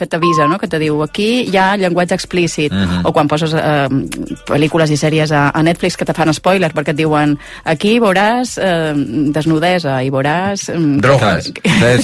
que t'avisa, no? Que te diu aquí hi ha llenguatge explícit, o quan poses pel·lícules i sèries a Netflix que te fan spoiler perquè et diuen aquí veuràs desnudesa i veuràs... Drogues.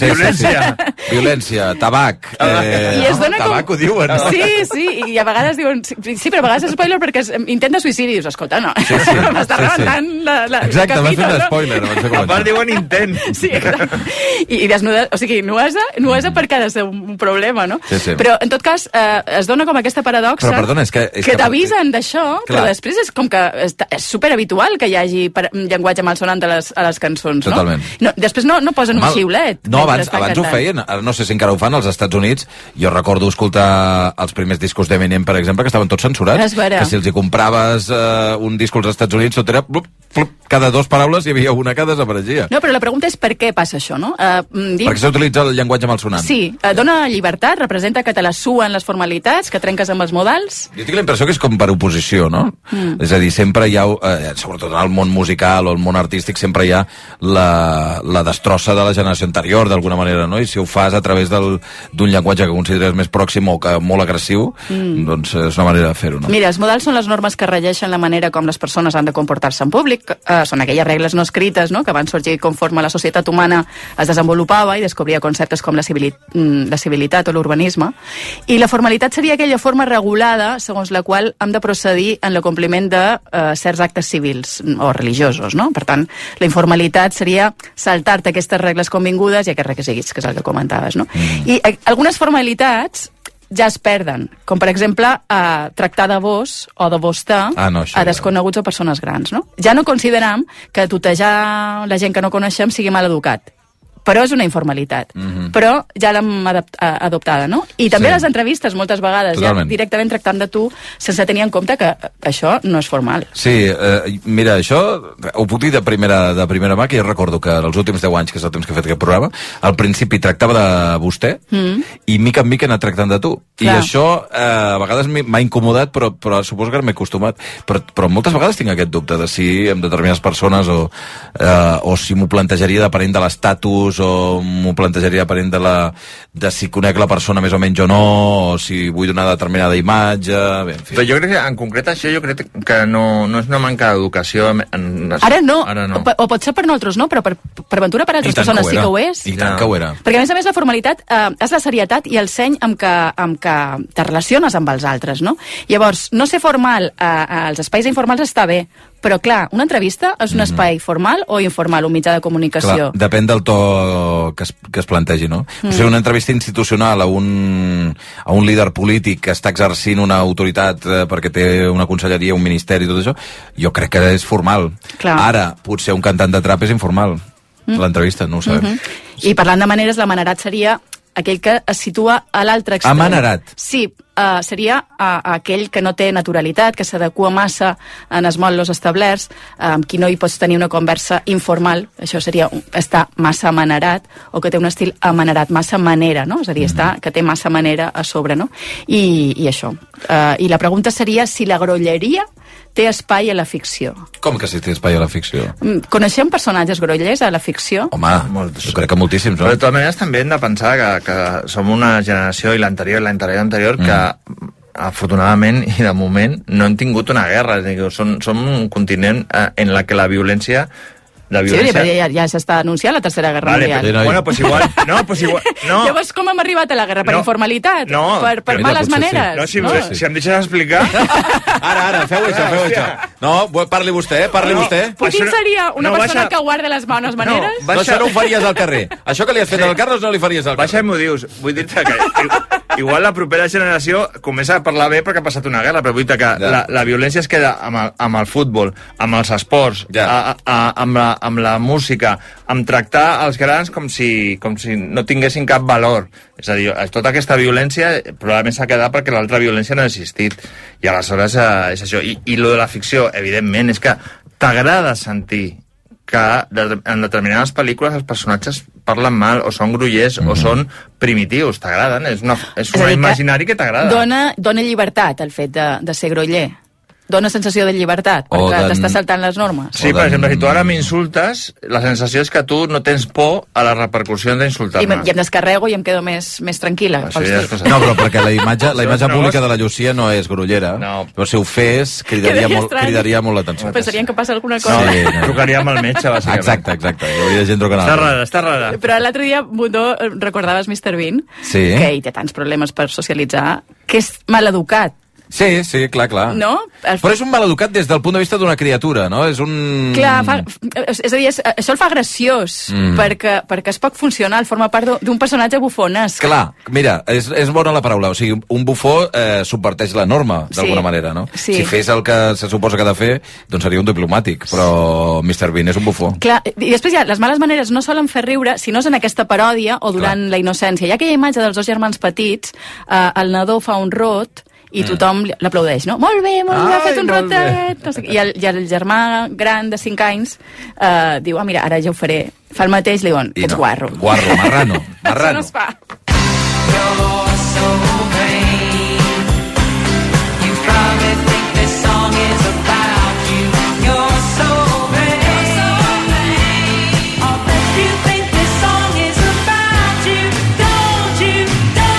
Violència, tabac. Tabac ho diuen, no? Sí, i a vegades diuen... Sí, però a vegades és spoiler perquè intenta suïcidi i dius, escolta, no, m'està rebentant la exacte, m'has fet un spoiler. A part diuen intent. Sí, exacte. I desnuda, o sigui, nuesa perquè ha de ser un problema, no? Sí. Però, en tot cas, es dona com aquesta paradoxa que t'avisen d'això, però després és com que és superhabitual que hi hagi llenguatge malsonant a les cançons, no? Totalment. Després no posen un xiulet. No, abans ho feien, no sé si encara ho fan als Estats Units. Jo recordo escoltar els primers discos d'Eminem, per exemple, que estaven tots censurats, que si els hi compraves un disc als Estats Units, tot era... Cada 2 paraules hi havia una que desapareixia. No, però la pregunta és per què passa això, no? Perquè s'utilitza el llenguatge malsonant. Sí, dona llibertat, representa que te la suen les formalitats, que trenques amb els modals. Jo tinc la impressió que és com per oposició, no? És a dir, sempre hi ha, sobretot en el món musical o el món artístic, sempre hi ha la destrossa de la generació anterior, d'alguna manera, no? I si ho fas a través d'un llenguatge que consideres més pròxim o que molt agressiu, doncs és una manera de fer-ho, no? Mira, els modals són les normes que regeixen la manera com les persones han de comportar-se en públic. Són aquelles regles no escrites, no?, que van sorgir conforme la societat humana es desenvolupava i descobria conceptes com la civilitat o l'urbanisme. I la formalitat seria aquella forma regulada segons la qual hem de procedir en l'acompliment de certs actes civils o religiosos, no? Per tant, la informalitat seria saltar-te aquestes regles convingudes i aquests requisits, que és el que comentaves, no? I algunes formalitats ja es perden, com per exemple tractar de vos o de vostè a desconeguts o persones grans, no? Ja no consideram que tutejar la gent que no coneixem sigui mal educat, però és una informalitat. Però ja l'hem adoptada, no? I també les entrevistes, moltes vegades, totalment, ja directament tractant de tu, sense tenir en compte que això no és formal. Sí, mira, això ho puc dir de primera mà, que jo recordo que els últims 10 anys, que és el temps que he fet aquest programa, al principi tractava de vostè i mica en mica he anat tractant de tu. Clar. I això a vegades m'ha incomodat, però suposo que m'he acostumat. Però moltes vegades tinc aquest dubte de si amb determinades persones o si m'ho plantejaria depenent de l'estatus o m'ho plantejaria depenent de si conec la persona més o menys o no, o si vull donar determinada imatge... Bé, en fi. Però jo crec que, en concret, això jo crec que no és una manca d'educació. Ara no. O pot ser per nosaltres, no? Però per ventura per altres persones sí que ho és. I tant que ho era. Perquè, a més, la formalitat és la serietat i el seny amb què te relaciones amb els altres, no? Llavors, no ser formal als espais informals està bé, però, clar, una entrevista és un espai formal o informal, un mitjà de comunicació? Clar, depèn del to que es plantegi, no? O sigui, una entrevista institucional a un líder polític que està exercint una autoritat perquè té una conselleria, un ministeri i tot això, jo crec que és formal. Clar. Ara, potser un cantant de trap és informal. L'entrevista, no ho sabem. I parlant de maneres, l'amanerat seria aquell que es situa a l'altre extrem. Amanerat? Sí, seria aquell que no té naturalitat, que s'adequa massa en els mots establerts, amb qui no hi pots tenir una conversa informal, això seria estar massa amanerat, o que té un estil amanerat, massa manera, no? És a dir, que té massa manera a sobre, no? I això. I la pregunta seria si la grolleria té espai a la ficció. Com que si té espai a la ficció? Coneixem personatges grollers a la ficció? Home, jo crec que moltíssims, no? Però de totes maneres també hem de pensar que som una generació, i l'anterior, que afortunadament i de moment no hem tingut una guerra. És a dir, som un continent en la que la violència... Sí, però ja s'està anunciant la Tercera Guerra Mundial. Bueno, pues igual... No. Llavors, com hem arribat a la guerra? Per informalitat? No. Per males maneres? Si em deixes explicar... Ara, feu això. No, parli vostè. Putin seria una persona que guarda les bones maneres? No, això no ho faries al carrer. Això que li has fet al Carlos no li faries al carrer. Baixa i m'ho dius. Vull dir-te que igual la propera generació comença a parlar bé perquè ha passat una guerra, però vull dir que la violència es queda amb el futbol, amb els esports, amb la música, amb tractar els grans com si no tinguessin cap valor. És a dir, tota aquesta violència probablement s'ha quedat perquè l'altra violència no ha existit. I aleshores és això. I lo de la ficció, evidentment, és que t'agrada sentir que en determinades pel·lícules els personatges parlen mal, o són grollers, o són primitius, t'agraden. És un imaginari que t'agrada. Dona llibertat el fet de ser groller. dona sensació de llibertat, perquè t'estàs saltant les normes. Sí, per exemple, si tu ara m'insultes, la sensació és que tu no tens por a la repercussió d'insultar-me. I em descarrego i em quedo més tranquil·la. No, però perquè la imatge pública de la Llucia no és grollera, però si ho fes, cridaria molt l'atenció. Pensarien que passa alguna cosa. No, trucaríem al metge, bàsicament. Exacte. Hi hauria gent trucant. Està rara. Però l'altre dia, Bundó, recordaves Mr. Bean, que ell té tants problemes per socialitzar, que és maleducat. Sí, clar. No? Però és un maleducat des del punt de vista d'una criatura, no? És un... Clar, és a dir, això el fa graciós, perquè és poc funcional, forma part d'un personatge bufonesc. Clar, mira, és bona la paraula, o sigui, un bufó subverteix la norma, d'alguna manera, no? Sí. Si fes el que se suposa que ha de fer, doncs seria un diplomàtic, però Mr. Bean és un bufó. Clar, i després ja, les males maneres no solen fer riure si no és en aquesta paròdia o durant la innocència. Hi ha aquella imatge dels dos germans petits, el nadó fa un rot, i tothom l'aplaudeix, no? Molt bé, ha fet un rotet! No sé, I el germà gran de 5 anys diu, mira, ara ja ho faré. Fa el mateix, li diuen, ets guarro. Guarro, marrano. Això no es fa. You're so vain. You probably think this song is about you. You're so vain. I'll bet you think this song is about you. Don't you?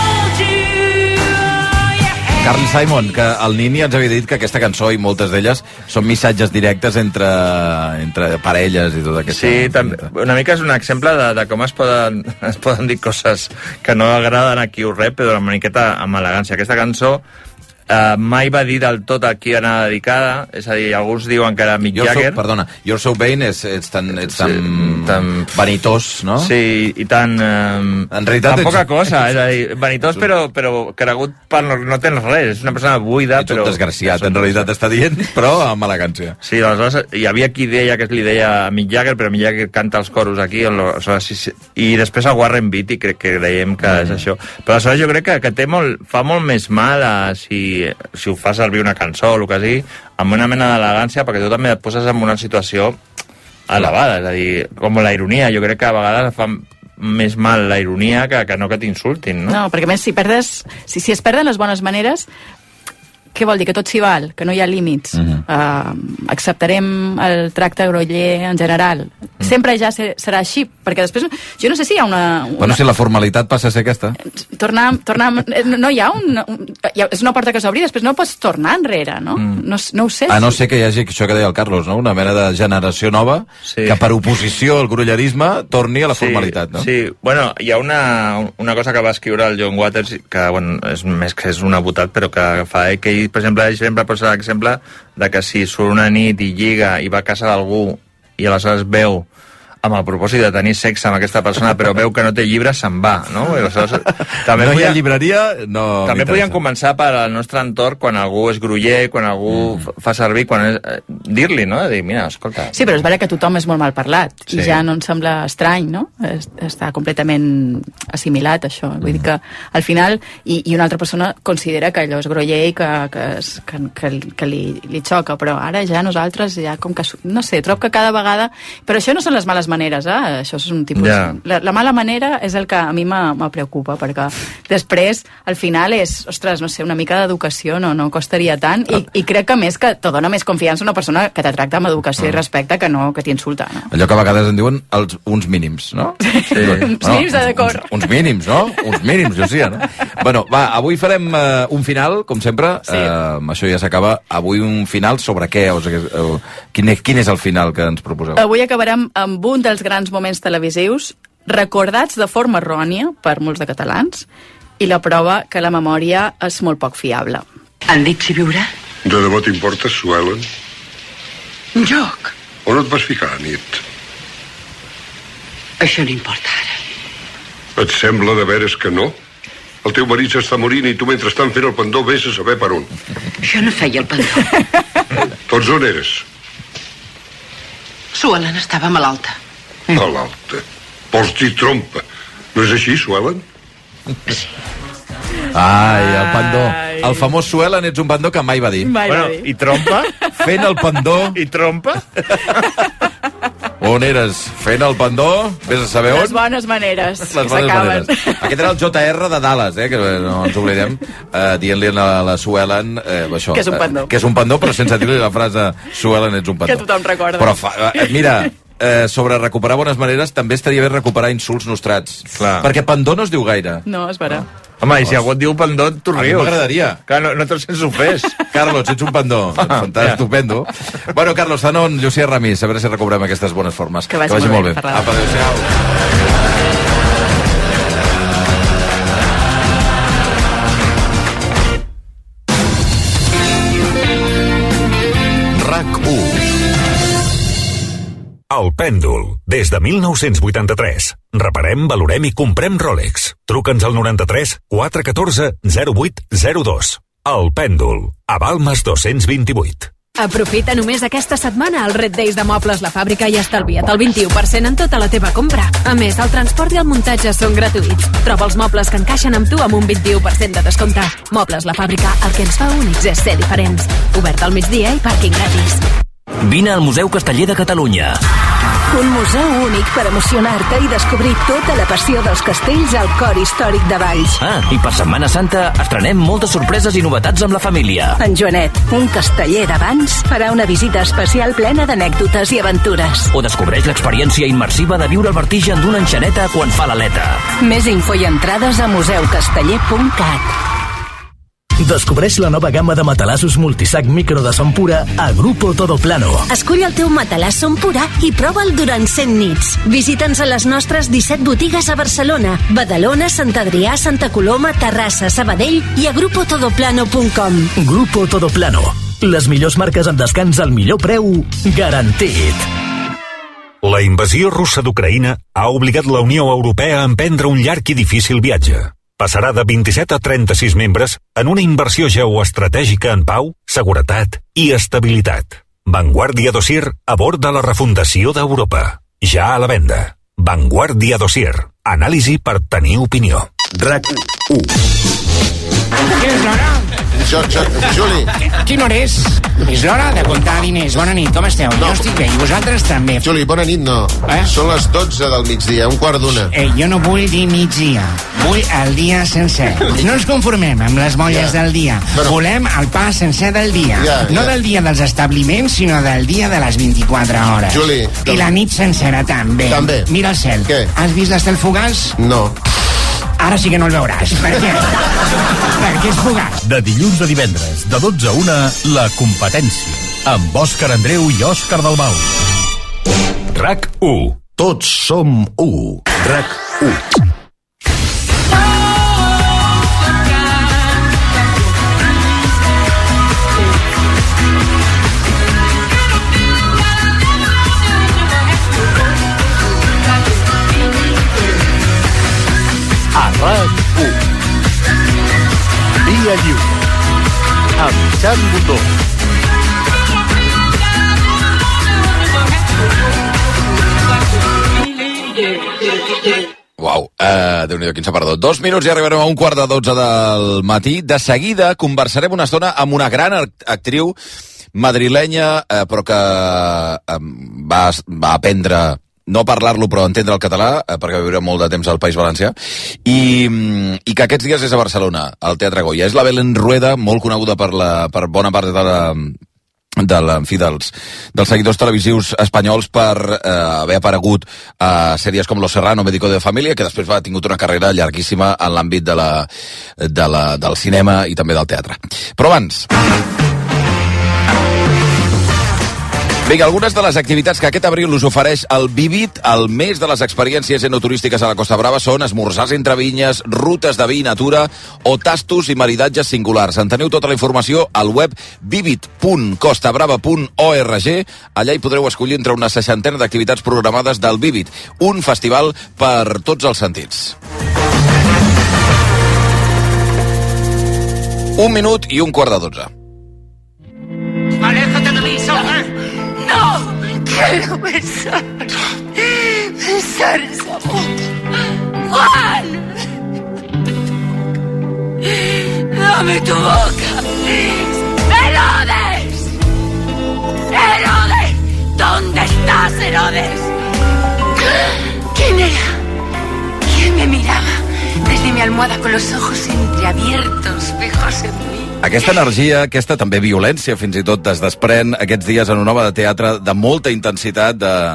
Carly Simon, que el Nini ens havia dit que aquesta cançó i moltes d'elles són missatges directes entre parelles i tot aquest... Sí, una mica és un exemple de com es poden dir coses que no agraden a qui ho rep, però una miqueta amb elegància. Aquesta cançó mai va dir del tot a qui anava dedicada, és a dir, alguns diuen que era Mick Jagger. Perdona, You're So Vain ets tan vanitós, no? Sí, i tan... en realitat tan poca cosa, és a dir, vanitós però cregut per no tens res, és una persona buida, però... Ets un desgraciat, en realitat està dient, però amb elegància. Sí, aleshores hi havia qui deia que li deia a Mick Jagger, però Mick Jagger canta els coros aquí, i després a Warren Beatty, crec que creiem que és això. Però aleshores jo crec que fa molt més mal si ho fa servir una cançó o el que sigui, amb una mena d'elegància, perquè tu també et poses en una situació elevada, és a dir, com la ironia, jo crec que a vegades fa més mal la ironia que no que t'insultin, no? No, perquè a més, si es perden les bones maneres, què vol dir? Que tot s'hi val, que no hi ha límits. Acceptarem el tracte groller en general. Sempre ja serà així, perquè després... Jo no sé si hi ha una... Bueno, si la formalitat passa a ser aquesta. No hi ha és una porta que s'obri, després no pots tornar enrere, no? No ho sé. A no ser que hi hagi això que deia el Carlos, no? Una mena de generació nova que per oposició al grollerisme torni a la formalitat, no? Sí, bueno, hi ha una cosa que va escriure el John Waters, que, bueno, és més que és una botat, però que fa que ell, per exemple, sempre posa l'exemple de que si surt una nit i lliga i va a casa d'algú i aleshores veu amb el propòsit de tenir sexe amb aquesta persona, però veu que no té llibre, se'n va, no? I aleshores, també no hi ha llibreria, no també podien començar per al nostre entorn quan algú és groller, quan algú fa servir, dir-li, no? Dir, mira, escolta... Sí, però és vera que tothom és molt mal parlat, i ja no em sembla estrany, no? Està completament assimilat, això. Vull dir que, al final, i una altra persona considera que allò és groller i que li xoca, però ara ja nosaltres, ja com que... No sé, trobo que cada vegada... Però això no són les males maneres, això és un tipus... La mala manera és el que a mi me preocupa, perquè després, al final, és, ostres, no sé, una mica d'educació no costaria tant, i crec que més que te dona més confiança una persona que te tracta amb educació i respecte que t'insulta, no? Allò que a vegades en diuen uns mínims, no? Sí. Uns mínims de decor. Uns mínims, no? Uns mínims, Llucia, no? Bueno, va, avui farem un final, com sempre, això ja s'acaba, avui un final sobre què? Quin és el final que ens proposeu? Avui acabarem amb un dels grans moments televisius recordats de forma errònia per molts de catalans i la prova que la memòria és molt poc fiable. Han dit si viurà? De debò t'importa, Sue Ellen? Joc. On et vas ficar a nit? Això no importa ara. Et sembla de veres que no? El teu marit s'està morint i tu mentrestant fent el pendó vés a saber per on. Jo no feia el pendó. Tots on eres? Sue Ellen estava malalta. Malalta? Vols dir trompa? No és així, Sue Ellen? Sí. Ai, el pendó. El famós Sue Ellen ets un pendó que mai va dir. I trompa? Fent el pendó. I trompa? On eres? Fent el pendó? Vés a saber on? Les bones maneres, Les que bones s'acaben. maneres. Aquest era el JR de Dallas, que no ens oblidem, dient-li a la Sue Ellen això, Que és un pendó. que és un pendó, però sense dir-li la frase Sue Ellen, ets un pendó. Que tothom recorda. Però mira, sobre recuperar bones maneres també estaria bé recuperar insults nostrats. Clar. Perquè pendó no es diu gaire. No, és vera. Home, i si algú et diu pendó, tu A mi rius. m'agradaria. Clar, no te'l sents ofès. Carlos, ets un pendó. Fantàstic, estupendo. Bueno, Carlos Zanon, Llucia Ramis, a veure si recuperem aquestes bones formes. Que vagi molt bé, Ferran. Apa, adéu-siau. RAC1. El Pèndol, des de 1983. Reparem, valorem i comprem Rolex. Truca'ns al 93 414 0802. El Pèndol, a Balmes 228. Aprofita només aquesta setmana els Red Days de Mobles La Fàbrica i estalvia't el 21% en tota la teva compra. A més, el transport i el muntatge són gratuïts. Troba els mobles que encaixen amb tu amb un 21% de descompte. Mobles La Fàbrica, el que ens fa únics és ser diferents. Obert al migdia i pàrquing gratis. Vine al Museu Casteller de Catalunya. Un museu únic per emocionar-te i descobrir tota la passió dels castells al cor històric de Valls. I per Setmana Santa estrenem moltes sorpreses i novetats amb la família. En Joanet, un casteller d'abans, farà una visita especial plena d'anècdotes i aventures. O descobreix l'experiència immersiva de viure el vertigen d'una enxaneta quan fa l'aleta. Més info i entrades a museucasteller.cat. Descobreix la nova gamma de matalassos multisac micro de son pura a Grupo Todoplano. Escull el teu matalàs Son Pura i prova'l durant 100 nits. Visita'ns a les nostres 17 botigues a Barcelona, Badalona, Sant Adrià, Santa Coloma, Terrassa, Sabadell i a grupotodoplano.com. Grupo Todoplano. Les millors marques en descans al millor preu garantit. La invasió russa d'Ucraïna ha obligat la Unió Europea a emprendre un llarg i difícil viatge. Passarà de 27 a 36 membres en una inversió geoestratègica en pau, seguretat i estabilitat. Vanguardia Dossier a bord de la refundació d'Europa. Ja a la venda. Vanguardia Dossier. Anàlisi per tenir opinió. RAC1. Quina és l'hora? Juli. Quina hora és? És l'hora de comptar diners. Bona nit, com esteu? No. Jo estic bé, i vosaltres també. Juli, bona nit, no. Són les 12 del migdia, 1:15. Jo no vull dir migdia, vull el dia sencer. No ens conformem amb les molles del dia. Volem el pa sencer del dia. No del dia dels establiments, sinó del dia de les 24 hores. Juli. I la nit sencera també. També. Mira el cel. Què? Has vist l'estel fugaç? No. Ara sí que no el veuràs. Per què? Perquè és fugaç. De dilluns a divendres, de 12 a 1, La Competència, amb Òscar Andreu i Òscar Dalmau. RAC1. Tots som u. RAC1. A RAC1. Via lliure. Amb Xan Botó. Uau, Déu-n'hi-do, quin separador. 2 minuts i arribarem a 1:15 del matí. De seguida conversarem una estona amb una gran actriu madrilenya, però que va aprendre no parlar-lo però entendre el català, perquè va viure molt de temps al País Valencià, i que aquests dies és a Barcelona, al Teatre Goya. És la Belén Rueda, molt coneguda per bona part dels seguidors televisius espanyols per haver aparegut a sèries com Los Serrano, Médico de Família, que després ha tingut una carrera llarguíssima en l'àmbit del cinema i també del teatre. Però abans... Vinga, algunes de les activitats que aquest abril us ofereix el Vivit, el mes de les experiències enoturístiques a la Costa Brava, són esmorzars entre vinyes, rutes de vi i natura o tastos i maridatges singulars. En teniu tota la informació al web vivit.costabrava.org. Allà hi podreu escollir entre una 60ena d'activitats programades del Vivit, un festival per tots els sentits. 1 minut i 1:15. ¡Aléjate de mí, Sonia! No, quiero besar. Besar esa boca. Juan. Dame tu boca. Herodes. Herodes. ¿Dónde estás, Herodes? ¿Quién era? ¿Quién me miraba desde mi almohada con los ojos entreabiertos, fijos en mí? Aquesta energia, aquesta també violència, fins i tot es desprèn aquests dies en una obra de teatre de molta intensitat,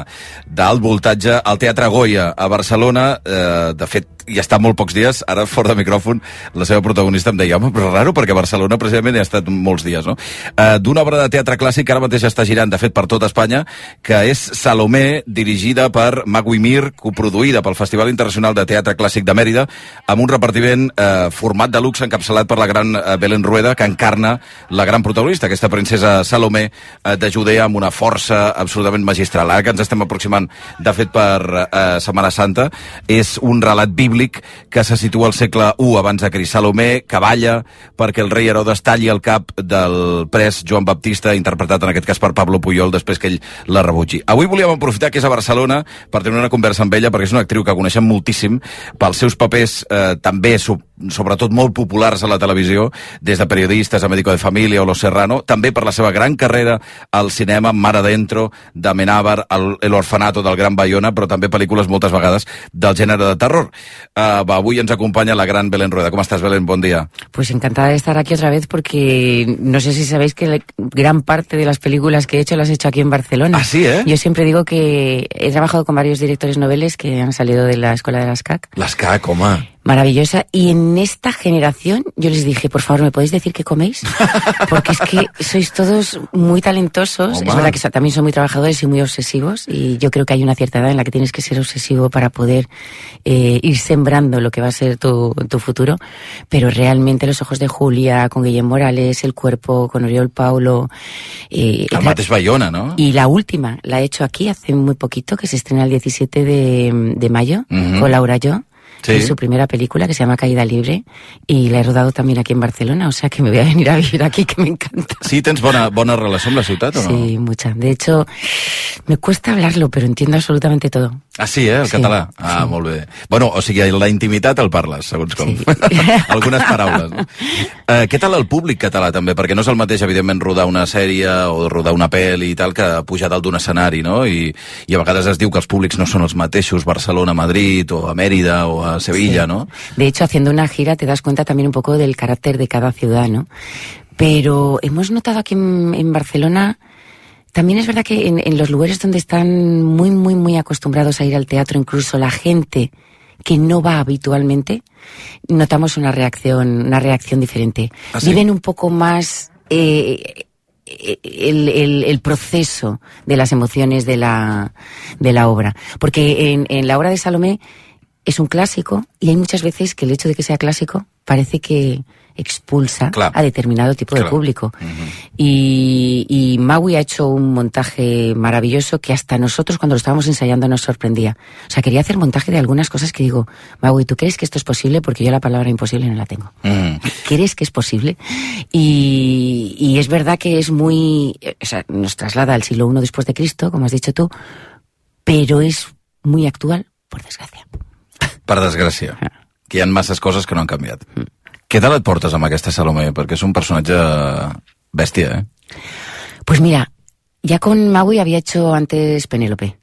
d'alt voltatge, al Teatre Goya, a Barcelona. De fet, ja està molt pocs dies, ara fora de micròfon la seva protagonista em deia, home, però raro, perquè a Barcelona precisament hi ha estat molts dies, no? D'una obra de teatre clàssic que ara mateix està girant, de fet, per tot Espanya, que és Salomé, dirigida per Magui Mir, coproduïda pel Festival Internacional de Teatre Clàssic de Mèrida, amb un repartiment format de luxe encapçalat per la gran Belén Rueda, que encarna la gran protagonista, aquesta princesa Salomé de Judea, amb una força absolutament magistral. Ara que ens estem aproximant, de fet, per Setmana Santa, és un relat bíblic que se situa al segle I abans de Crist. Salomé que balla perquè el rei Herodes talli el cap del pres Joan Baptista, interpretat en aquest cas per Pablo Pujol, després que ell la rebutgi. Avui volíem aprofitar que és a Barcelona per tenir una conversa amb ella, perquè és una actriu que coneixem moltíssim pels seus papers també sobretot molt populars a la televisió, des de Periodistes a Médico de Familia o Los Serrano, també per la seva gran carrera al cinema, Mar Adentro, de Amenábar, El Orfanato del Gran Bayona, però també pel·lícules moltes vegades del gènere de terror. Avui ens acompaña la gran Belén Rueda. ¿Cómo estás, Belén? Buen día. Pues encantada de estar aquí otra vez, porque no sé si sabéis que gran parte de las películas que he hecho las he hecho aquí en Barcelona. ¿Ah, sí, eh? Yo siempre digo que he trabajado con varios directores noveles que han salido de la escuela de las CAC. Las CAC, ¿cómo? Maravillosa. Y en esta generación yo les dije, por favor, ¿me podéis decir qué coméis? Porque es que sois todos muy talentosos. Es verdad que también son muy trabajadores y muy obsesivos, y yo creo que hay una cierta edad en la que tienes que ser obsesivo para poder ir sembrando lo que va a ser tu futuro. Pero realmente Los ojos de Julia, con Guillem Morales, El cuerpo, con Oriol Paulo... el mateix Bayona, ¿no? Y la última la he hecho aquí hace muy poquito, que se estrena el 17 de mayo, con Laura Yo. Sí. Es su primera película, que se llama Caída Libre, y la he rodado también aquí en Barcelona, o sea que me voy a venir a vivir aquí, que me encanta. Sí, tens bona relació amb la ciutat, o no? Sí, mucha. De hecho, me cuesta hablarlo, pero entiendo absolutamente todo. Ah, sí, el català? Ah, sí. Molt bé. Bueno, o sigui, la intimitat el parles, segons com. Sí. Algunes paraules, no? Què tal el públic català, també? Perquè no és el mateix, evidentment, rodar una sèrie o rodar una pel·li i tal, que pujar dalt d'un escenari, no? I a vegades es diu que els públics no són els mateixos, Barcelona, Madrid, o a Mèrida, o a Sevilla, sí. ¿No? De hecho, haciendo una gira te das cuenta también un poco del carácter de cada ciudad, ¿no? Pero hemos notado aquí en Barcelona, también es verdad que en los lugares donde están muy, muy, muy acostumbrados a ir al teatro, incluso la gente que no va habitualmente, notamos una reacción diferente. ¿Ah, sí? Viven un poco más el proceso de las emociones de la obra. Porque en la obra de Salomé es un clásico, y hay muchas veces que el hecho de que sea clásico parece que expulsa a determinado tipo de público. Y Maui ha hecho un montaje maravilloso que hasta nosotros, cuando lo estábamos ensayando, nos sorprendía. O sea, quería hacer montaje de algunas cosas que digo, Maui, ¿tú crees que esto es posible? Porque yo la palabra imposible no la tengo. ¿Crees que es posible? Y es verdad que es muy... O sea, nos traslada al siglo I después de Cristo, como has dicho tú, pero es muy actual, por desgràcia. Per desgràcia. Que hi ha masses coses que no han canviat. Què tal et portes amb aquesta Salomé? Perquè és un personatge bèstia, ¿eh? Pues mira, ya con Maui había hecho antes Penélope.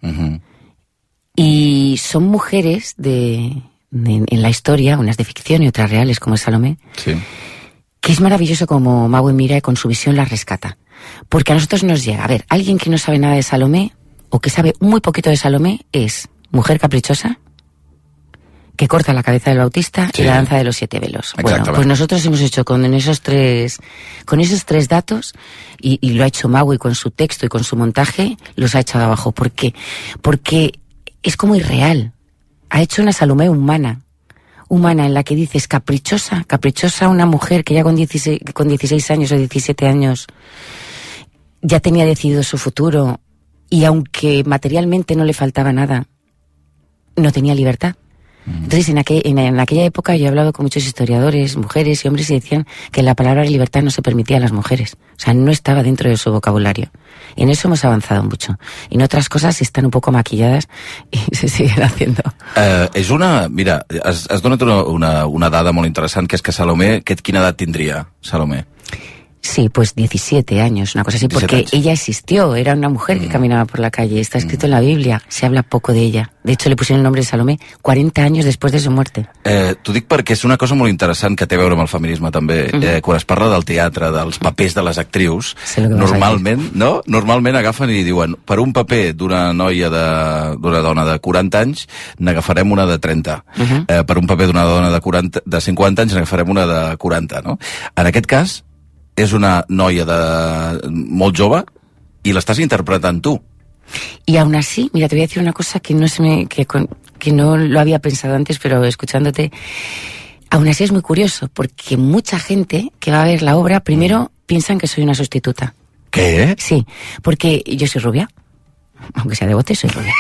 Y son mujeres en la historia, unas de ficción y otras reales, como es Salomé, sí. Que es maravilloso como Maui mira y con su visión las rescata. Porque a nosotros nos llega, a ver, alguien que no sabe nada de Salomé, o que sabe muy poquito de Salomé, es mujer caprichosa, que corta la cabeza del Bautista, sí. Y la danza de los 7 velos. Bueno, pues nosotros hemos hecho con esos tres datos, y lo ha hecho Maui con su texto y con su montaje, los ha echado abajo. ¿Por qué? Porque es como irreal. Ha hecho una Salomé humana en la que dices caprichosa una mujer que ya con 16 años o 17 años ya tenía decidido su futuro, y aunque materialmente no le faltaba nada, no tenía libertad. Entonces, en aquella época yo he hablado con muchos historiadores, mujeres y hombres, y decían que la palabra libertad no se permitía a las mujeres. O sea, no estaba dentro de su vocabulario. Y en eso hemos avanzado mucho. Y en otras cosas están un poco maquilladas y se siguen haciendo. Mira, has donat una dada molt interessant, que és que Salomé, quina edat tindria, Salomé? Sí, pues 17 años, una cosa así, 17 porque años. ella existió, era una mujer que caminaba por la calle, está escrito en la Biblia, se habla poco de ella. De hecho, le pusieron el nombre de Salomé 40 años después de su muerte. T'ho dic perquè és una cosa molt interessant que té a veure amb el feminisme també. Quan es parla del teatre, dels papers de les actrius, normalment agafen i diuen per un paper d'una dona de 40 anys n'agafarem una de 30. Per un paper d'una dona de 50 anys n'agafarem una de 40, no? En aquest cas, és una noia molt jove i l'estàs interpretant tu. Y aún así, mira, te voy a decir una cosa que que no lo había pensado antes, pero escuchándote, aún así es muy curioso, porque mucha gente que va a ver la obra, primero piensan que soy una sustituta. ¿Qué? Sí, porque yo soy rubia, aunque sea de bote, soy rubia.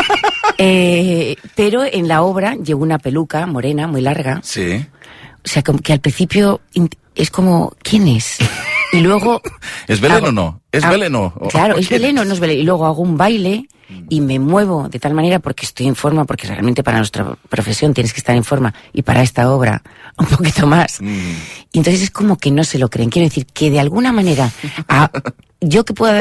Pero en la obra llevo una peluca morena, muy larga. Sí. O sea, como que al principio es como, ¿quién es? Y luego... ¿Es Belén o no? ¿Es Belén o no? Claro, ¿es Belén o no es Belén? Y luego hago un baile y me muevo de tal manera porque estoy en forma, porque realmente para nuestra profesión tienes que estar en forma y para esta obra un poquito más. Y entonces es como que no se lo creen. Quiero decir que de alguna manera... yo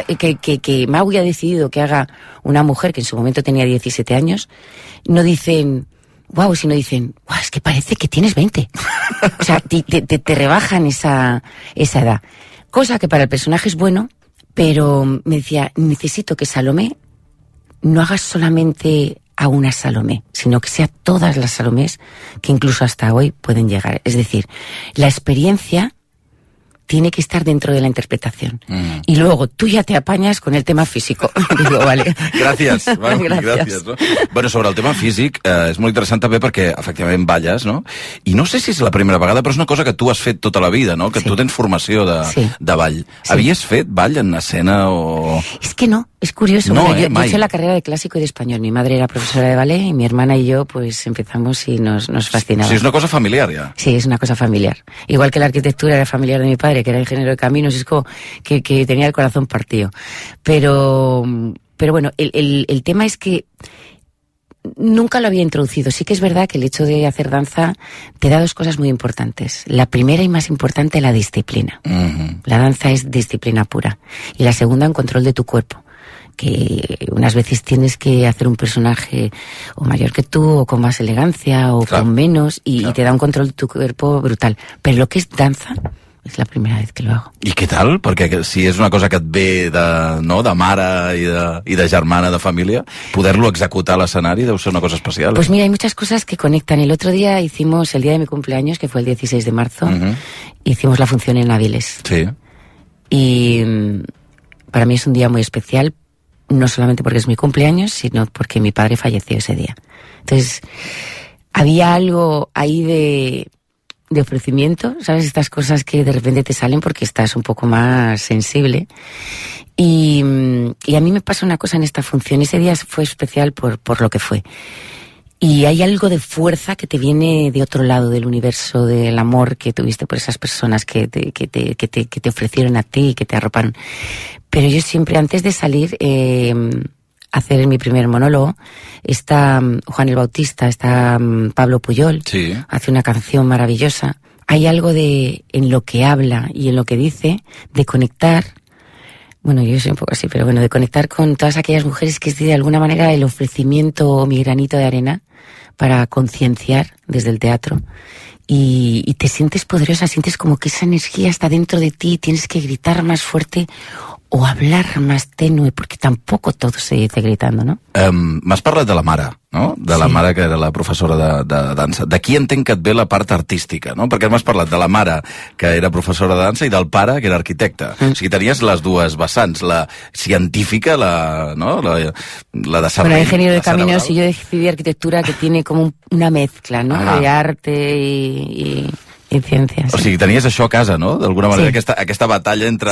que Maui ha decidido que haga una mujer que en su momento tenía 17 años, no dicen... wow, sino dicen, wow, es que parece que tienes 20. O sea, te rebajan esa edad. Cosa que para el personaje es bueno, pero me decía, necesito que Salomé no haga solamente a una Salomé, sino que sea todas las Salomés que incluso hasta hoy pueden llegar. Es decir, la experiencia tiene que estar dentro de la interpretación. Y luego tú ya te apañas con el tema físico. Digo, vale. Gràcies. Gràcies. No? Bueno, sobre el tema físic, és molt interessant també perquè efectivament balles, no? I no sé si és la primera vegada, però és una cosa que tu has fet tota la vida, no? Que tu tens formació de ball. Havies fet ball en escena o...? Es que no, es curioso. No, bueno, yo mai. hice la carrera de clásico y de español. Mi madre era profesora de ballet y mi hermana y yo pues empezamos y nos fascinaba. Sí, és una cosa familiar ja. Sí, es una cosa familiar. Igual que la arquitectura era familiar de mi padre, que era ingeniero de caminos, es como que tenía el corazón partido. Pero bueno, el tema es que nunca lo había introducido. Sí que es verdad que el hecho de hacer danza te da dos cosas muy importantes. La primera y más importante, la disciplina. La danza es disciplina pura. Y la segunda, un control de tu cuerpo. Que unas veces tienes que hacer un personaje o mayor que tú, o con más elegancia, o con menos, y te da un control de tu cuerpo brutal. Pero lo que es danza... és la primera vez que lo hago. I què tal? Perquè si és una cosa que et ve de mare i de germana, de família, poder-lo executar a l'escenari deu ser una cosa especial. Pues mira, hay muchas cosas que conectan. El otro día hicimos, el día de mi cumpleaños, que fue el 16 de marzo, hicimos la función en Avilés. Sí. Y para mí es un día muy especial, no solamente porque es mi cumpleaños, sino porque mi padre falleció ese día. Entonces, había algo ahí de ofrecimiento, ¿sabes? Estas cosas que de repente te salen porque estás un poco más sensible. Y a mí me pasa una cosa en esta función. Ese día fue especial por lo que fue. Y hay algo de fuerza que te viene de otro lado del universo, del amor que tuviste por esas personas que te ofrecieron a ti, que te arroparon. Pero yo siempre, antes de salir... hacer mi primer monólogo, está Juan el Bautista, está Pablo Puyol, hace una canción maravillosa. Hay algo en lo que habla y en lo que dice, de conectar, bueno, yo soy un poco así, pero bueno, de conectar con todas aquellas mujeres que es de alguna manera el ofrecimiento o mi granito de arena para concienciar desde el teatro. Y te sientes poderosa, sientes como que esa energía está dentro de ti, tienes que gritar más fuerte o hablar más tenue, porque tampoco todo se dice gritando, ¿no? M'has parlat de la mare, no? De la mare que era la professora de dansa. D'aquí entenc que et ve la part artística, no? Perquè m'has parlat de la mare, que era professora de dansa, i del pare, que era arquitecte. O sigui, tenies les dues vessants, la científica, la de saber. Bueno, ingeniero de caminos, y yo decidí arquitectura, que tiene como una mezcla, ¿no? De arte y ciencias. O sigui, tenies això a casa, no? D'alguna manera, aquesta batalla entre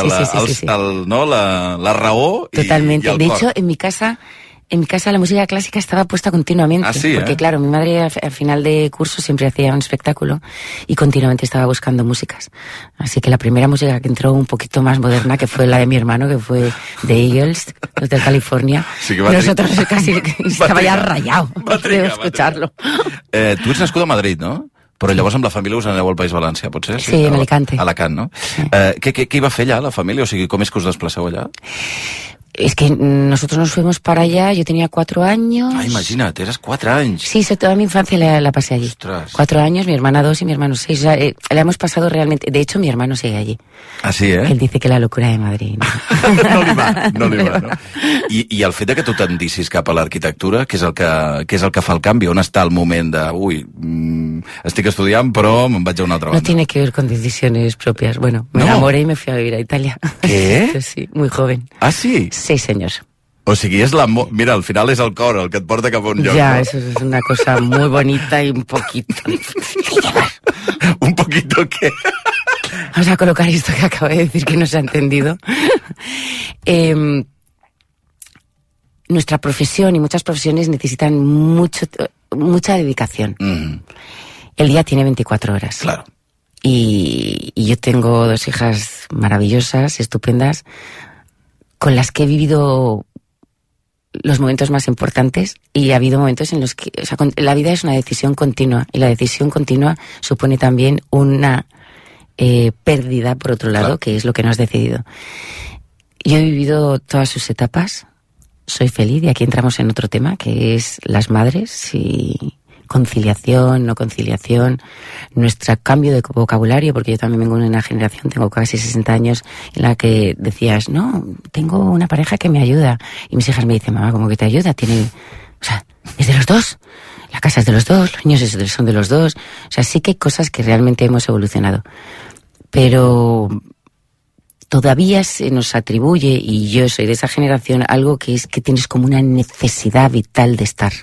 la raó y totalmente. el de cor. hecho, en mi casa la música clásica estaba puesta continuamente. Ah, sí, porque claro, mi madre al final de curso siempre hacía un espectáculo y continuamente estaba buscando músicas. Así que la primera música que entró un poquito más moderna, que fue la de mi hermano, que fue The Eagles, los de California. Sí, nosotros casi estaba ya rayado de escucharlo. Tu ets nascuda a Madrid, no? Però llavors amb la família us aneu al País Valencià, potser? Sí, en Alicante. Alacant, no? Sí. Què hi va fer allà, la família? O sigui, com és que us desplaceu allà? Es que nosotros nos fuimos para allá, yo tenía 4 años. Ah, imagina't, eres 4 anys. Sí, toda mi infancia la pasé allí. Ostras. 4 años, mi hermana 2 y mi hermano 6. O sea, la hemos pasado realmente... De hecho, mi hermano sigue allí. Ah, sí, Él dice que la locura de Madrid. No li va, no? I el fet de que tu tendissis cap a l'arquitectura, què és el que fa el canvi? On està el moment de... estic estudiant, però me'n vaig a una altra banda. No tiene que ver con decisiones propias. Bueno, me enamoré y me fui a vivir a Italia. ¿Qué? Sí, muy joven. Ah, sí? Sí, señor. O sigui, és l'amor... Mira, al final és el cor el que et porta cap a un lloc. Ya, no? eso es una cosa muy bonita y un poquito... ¿Un poquito qué? Vamos a colocar esto que acabo de decir que no se ha entendido. Nuestra profesión y muchas profesiones necesitan mucha dedicación. El día tiene 24 horas. Claro. Y yo tengo 2 hijas maravillosas, estupendas, con las que he vivido los momentos más importantes, y ha habido momentos en los que... O sea, la vida es una decisión continua, y la decisión continua supone también una pérdida, por otro lado, que es lo que no has decidido. Yo he vivido todas sus etapas, soy feliz, y aquí entramos en otro tema, que es las madres y... conciliación, no conciliación, nuestro cambio de vocabulario, porque yo también vengo de una generación, tengo casi 60 años, en la que decías, no, tengo una pareja que me ayuda, y mis hijas me dicen, mamá, ¿cómo que te ayuda? O sea, es de los dos, la casa es de los dos, los niños son de los dos, o sea, sí que hay cosas que realmente hemos evolucionado, pero todavía se nos atribuye, y yo soy de esa generación, algo que es que tienes como una necesidad vital de estar.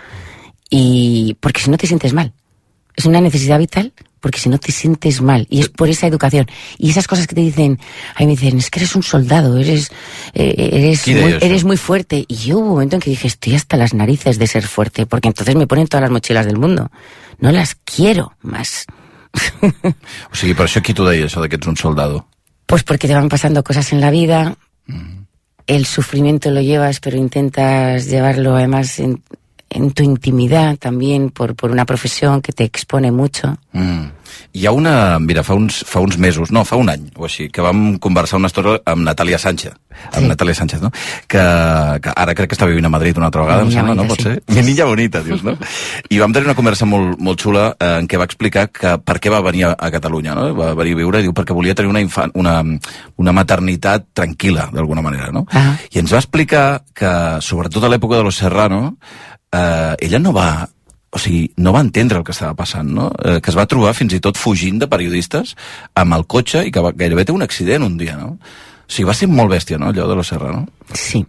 Y porque si no te sientes mal. Es una necesidad vital porque si no te sientes mal. Y es por esa educación. Y esas cosas que te dicen, me dicen, es que eres un soldado, eres muy fuerte. Y yo hubo un momento en que dije, estoy hasta las narices de ser fuerte, porque entonces me ponen todas las mochilas del mundo. No las quiero más. O sigui, per això qui t'ho deia, això de que ets un soldado? Pues porque te van pasando cosas en la vida, el sufrimiento lo llevas, pero intentas llevarlo además en tu intimidad también, por una profesión que te expone mucho. Hi ha una... Mira, fa uns mesos, no, fa un any o així, que vam conversar una estona amb Natàlia Sánchez, Natàlia Sánchez, no? Que ara crec que està vivint a Madrid una altra vegada, em sembla, no? Pot ser? Mi niña bonita, dius, no? I vam tenir una conversa molt xula en què va explicar que per què va venir a Catalunya, no? Va venir a viure, diu, perquè volia tenir una maternitat tranquil·la, d'alguna manera, no? I ens va explicar que, sobretot a l'època de Los Serrano, ella no va entendre el que estava passant, no? Que es va trobar fins i tot fugint de periodistes amb el cotxe i que gairebé té un accident un dia, no? O sigui, va ser molt bèstia, ¿no?, allò de Los Serrano. Sí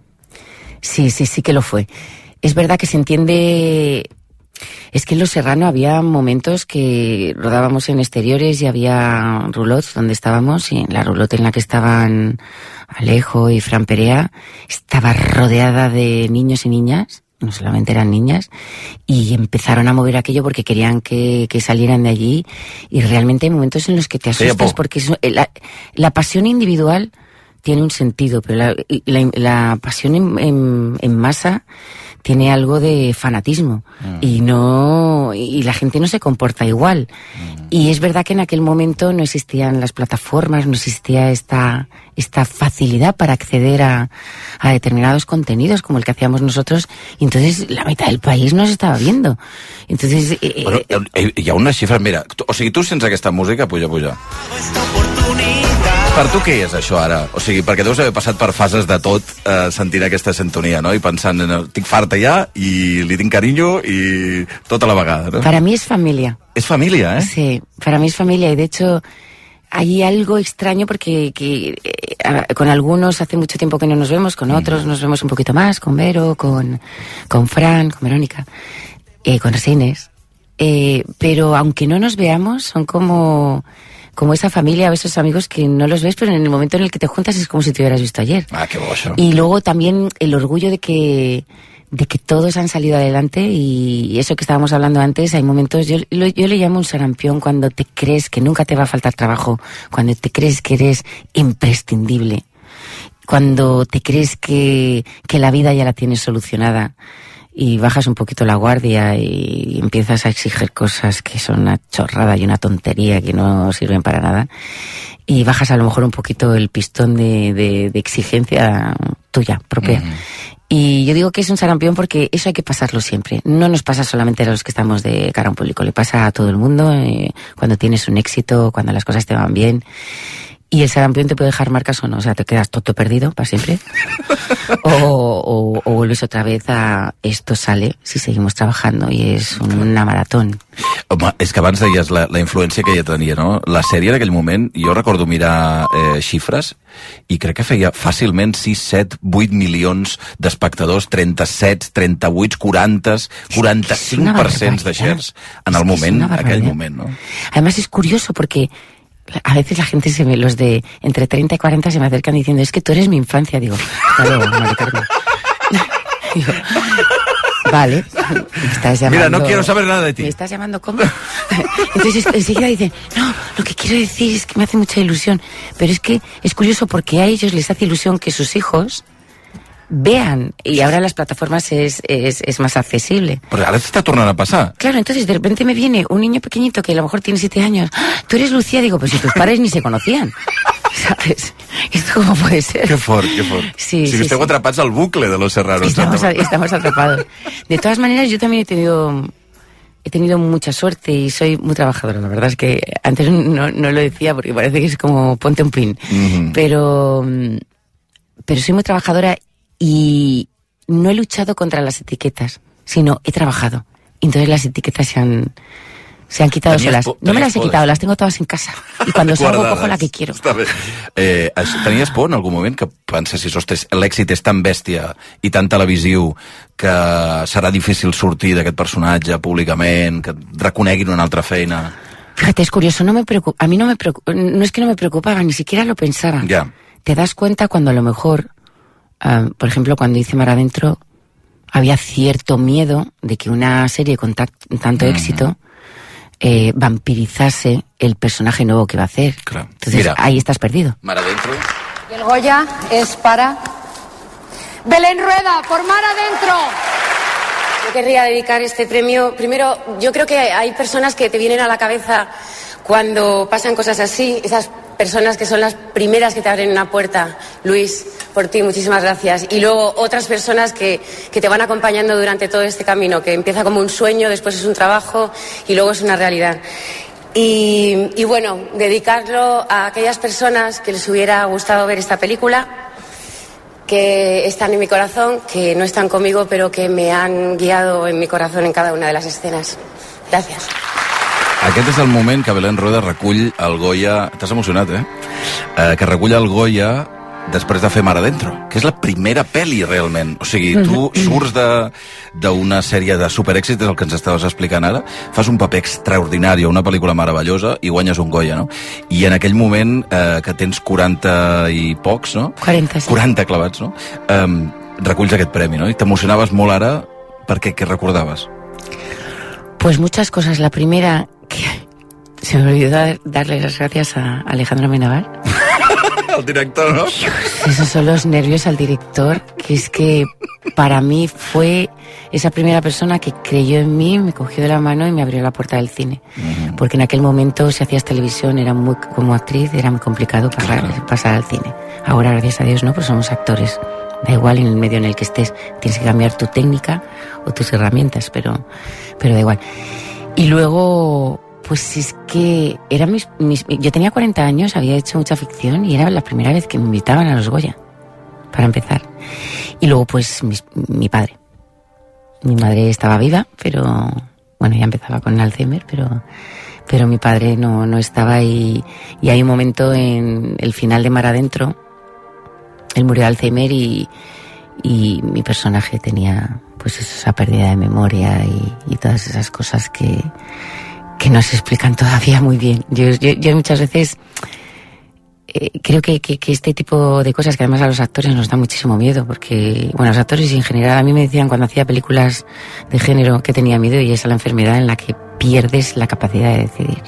que lo fue. Es verdad que se entiende... Es que en Los Serrano había momentos que rodábamos en exteriores y había roulots donde estábamos, y en la roulotte en la que estaban Alejo y Fran Perea estaba rodeada de niños y niñas, no solamente eran niñas, y empezaron a mover aquello porque querían que salieran de allí, y realmente hay momentos en los que te asustas porque la pasión individual tiene un sentido, pero la pasión en masa tiene algo de fanatismo y la gente no se comporta igual. Y es verdad que en aquel momento no existían las plataformas, no existía esta facilidad para acceder a determinados contenidos como el que hacíamos nosotros, y entonces la mitad del país nos estaba viendo. Entonces... Bueno, hi ha unes xifres, mira, o sigui, tu sense aquesta música, puja. Per tu què és això ara? O sigui, perquè deus haver passat per fases de tot sentint aquesta sintonia, ¿no? I pensant, estic farta ja i li tinc carinyo i tota la vegada, ¿no? Para mí es familia. Es familia, ¿eh? Sí, para mí es familia, y de hecho hay algo extraño porque con algunos hace mucho tiempo que no nos vemos, con otros nos vemos un poquito más, con Vero, con Fran, con Verónica, con Resines. Pero aunque no nos veamos, son como esa familia o esos amigos que no los ves, pero en el momento en el que te juntas es como si te hubieras visto ayer. Ah, qué bocho. Y luego también el orgullo de que todos han salido adelante, y eso que estábamos hablando antes, hay momentos, yo le llamo un sarampión, cuando te crees que nunca te va a faltar trabajo, cuando te crees que eres imprescindible, cuando te crees que la vida ya la tienes solucionada. y bajas un poquito la guardia y empiezas a exigir cosas que son una chorrada y una tontería que no sirven para nada, y bajas a lo mejor un poquito el pistón de exigencia tuya, propia. Y yo digo que es un sarampión porque eso hay que pasarlo siempre. No nos pasa solamente a los que estamos de cara a un público, le pasa a todo el mundo cuando tienes un éxito, cuando las cosas te van bien. Y el sarampión te puede dejar marcas o no, o sea, te quedas todo perdido para siempre. o vuelves otra vez a esto sale si seguimos trabajando, i és una maratón. Home, és que abans deies la influència que ja tenia, no? La sèrie en aquell moment, jo recordo mirar xifres, i crec que feia fàcilment 6, 7, 8 milions d'espectadors, 37, 38, 40, 45% de shares en el moment, aquell moment, ¿no? Además es curioso porque a veces la gente los de entre 30 y 40 se me acercan diciendo, es que tú eres mi infancia. Digo, claro, Mari Carmen. Digo, vale, me estás llamando... Mira, no quiero saber nada de ti. ¿Me estás llamando cómo? Entonces enseguida dicen, no, lo que quiero decir es que me hace mucha ilusión. Pero es que es curioso porque a ellos les hace ilusión que sus hijos vean, y ahora las plataformas es más accesible. Pero ahora está tornando a pasar. Claro, entonces de repente me viene un niño pequeñito que a lo mejor tiene 7 años. ¡Ah! Tú eres Lucía. Digo, pues si tus padres ni se conocían. ¿Sabes? ¿Esto cómo puede ser? Qué fort, qué fort. Sí, si esteu atrapats al bucle de Los Serranos. Estamos atrapados. De todas maneras, yo también he tenido mucha suerte y soy muy trabajadora. La verdad es que antes no lo decía porque parece que es como ponte un pin. Pero soy muy trabajadora y no he luchado contra las etiquetas, sino he trabajado. Entonces las etiquetas se han quitado solas. No me las he quitado, las tengo todas en casa. I quan salgo cojo la que quiero. Està bé. Tenies por en algun moment que pensessis, ostres, l'èxit és tan bèstia i tan televisiu que serà difícil sortir d'aquest personatge públicament, que et reconeguin una altra feina? Fíjate, es curioso, no es que no me preocupaba, ni siquiera lo pensaba. Ya. Te das cuenta cuando a lo mejor, por ejemplo, cuando hice Mar Adentro, había cierto miedo de que una serie con tanto éxito vampirizase el personaje nuevo que va a hacer. Claro. Entonces, mira, ahí estás perdido. Mar Adentro. Y el Goya es para Belén Rueda, por Mar Adentro. Yo querría dedicar este premio, primero, yo creo que hay personas que te vienen a la cabeza cuando pasan cosas así, esas personas que son las primeras que te abren una puerta. Luis, por ti, muchísimas gracias. Y luego otras personas que te van acompañando durante todo este camino, que empieza como un sueño, después es un trabajo y luego es una realidad. Y bueno, dedicarlo a aquellas personas que les hubiera gustado ver esta película, que están en mi corazón, que no están conmigo, pero que me han guiado en mi corazón en cada una de las escenas. Gracias. Aquest és el moment que Belén Rueda recull el Goya... T'has emocionat, que recull el Goya després de fer Mar Adentro, que és la primera pel·li realment. O sigui, tu surts d'una sèrie de superèxit, és el que ens estaves explicant ara, fas un paper extraordinari, una pel·lícula meravellosa, i guanyes un Goya, no? I en aquell moment, que tens 40 i pocs, no? 40, sí. 40 clavats, no? Reculls aquest premi, no? I t'emocionaves molt ara perquè què recordaves? Pues muchas cosas. La primera, que se me olvidó darle las gracias a Alejandro Amenábar. El director, ¿no? Esos son los nervios al director, que es que para mí fue esa primera persona que creyó en mí, me cogió de la mano y me abrió la puerta del cine. Porque en aquel momento, si hacías televisión, como actriz, era muy complicado pasar al cine. Ahora, gracias a Dios, no, pues somos actores. Da igual en el medio en el que estés, tienes que cambiar tu técnica o tus herramientas, pero da igual. Y luego, pues es que era yo tenía 40 años, había hecho mucha ficción y era la primera vez que me invitaban a los Goya, para empezar. Y luego, pues, mi padre. Mi madre estaba viva, pero, bueno, ya empezaba con Alzheimer, pero mi padre no estaba y hay un momento en el final de Mar Adentro. Él murió de Alzheimer y mi personaje tenía pues esa pérdida de memoria y todas esas cosas que no se explican todavía muy bien. Yo muchas veces creo que este tipo de cosas, que además a los actores nos da muchísimo miedo, porque, bueno, los actores y en general, a mí me decían cuando hacía películas de género que tenía miedo, y es la enfermedad en la que pierdes la capacidad de decidir.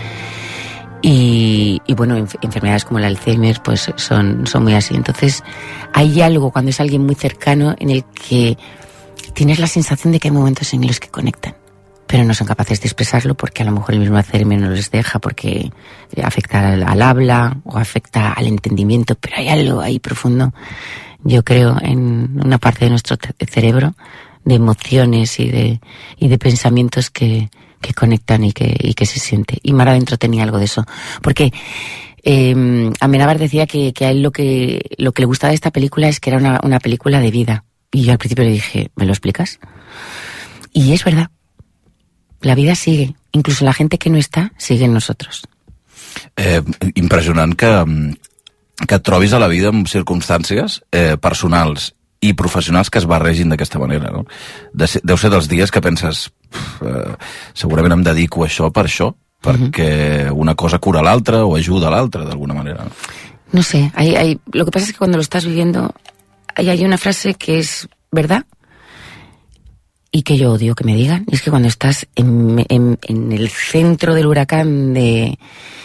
Y bueno, enfermedades como el Alzheimer pues son muy así. Entonces hay algo cuando es alguien muy cercano en el que tienes la sensación de que hay momentos en los que conectan, pero no son capaces de expresarlo porque a lo mejor el mismo cerebro no les deja, porque afecta al habla o afecta al entendimiento, pero hay algo ahí profundo, yo creo, en una parte de nuestro cerebro, de emociones y de pensamientos que conectan y que se siente. Y Mar Adentro tenía algo de eso. Porque Amenábar decía que a él lo que le gustaba de esta película es que era una película de vida. Y yo al principio le dije, ¿me lo explicas? Y es verdad. La vida sigue. Incluso la gente que no està sigue en nosotros. Impressionant que et trobis a la vida en circumstàncies personals i professionals que es barregin d'aquesta manera, no? Deu ser dels dies que penses segurament em dedico a això, perquè una cosa cura l'altra o ajuda a l'altra, d'alguna manera. No sé, lo que pasa es que cuando lo estás viviendo hay una frase que es verdad y que yo odio que me digan, y es que cuando estás en el centro del huracán de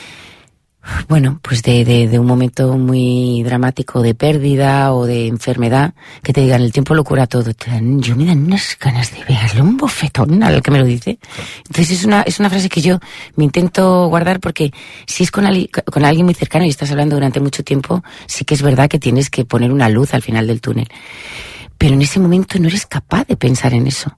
un momento muy dramático de pérdida o de enfermedad, que te digan el tiempo lo cura todo, yo me dan unas ganas de pegarle un bofetón al que me lo dice. Entonces es una frase que yo me intento guardar, porque si es con alguien muy cercano y estás hablando durante mucho tiempo, sí que es verdad que tienes que poner una luz al final del túnel, pero en ese momento no eres capaz de pensar en eso.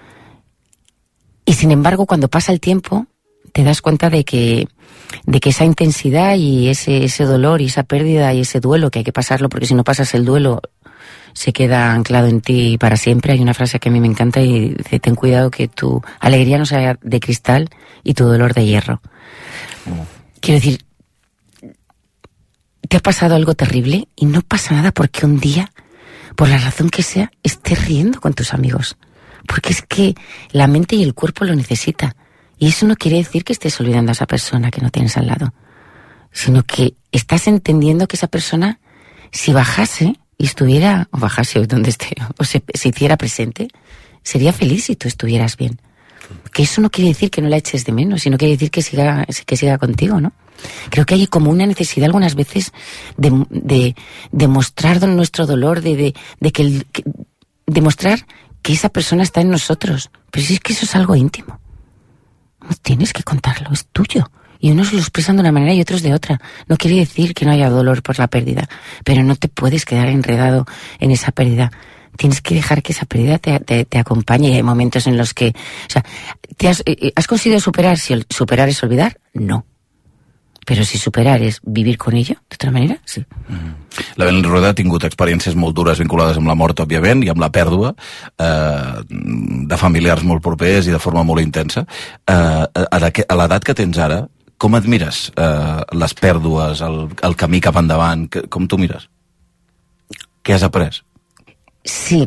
Y sin embargo, cuando pasa el tiempo, te das cuenta de que esa intensidad y ese dolor y esa pérdida y ese duelo, que hay que pasarlo, porque si no pasas el duelo se queda anclado en ti para siempre. Hay una frase que a mí me encanta y dice, ten cuidado que tu alegría no sea de cristal y tu dolor de hierro. Quiero decir, te ha pasado algo terrible y no pasa nada porque un día, por la razón que sea, estés riendo con tus amigos, porque es que la mente y el cuerpo lo necesitan. Y eso no quiere decir que estés olvidando a esa persona que no tienes al lado, sino que estás entendiendo que esa persona, si bajase y estuviera, o bajase donde esté, o se hiciera presente, sería feliz si tú estuvieras bien. Que eso no quiere decir que no la eches de menos, sino quiere decir que siga contigo, ¿no? Creo que hay como una necesidad algunas veces de mostrar nuestro dolor, de mostrar que esa persona está en nosotros. Pero si es que eso es algo íntimo. No tienes que contarlo, es tuyo. Y unos lo expresan de una manera y otros de otra. No quiere decir que no haya dolor por la pérdida, pero no te puedes quedar enredado en esa pérdida. Tienes que dejar que esa pérdida te acompañe. Y hay momentos en los que... O sea, ¿has conseguido superar? Si superar es olvidar, no. Però si superar és vivir con ello, d'altra manera, sí. La Belén Rueda ha tingut experiències molt dures vinculades amb la mort, òbviament, i amb la pèrdua de familiars molt propers i de forma molt intensa. A l'edat que tens ara, com admires les pèrdues, el camí cap endavant? Com tu mires? Què has après? Sí.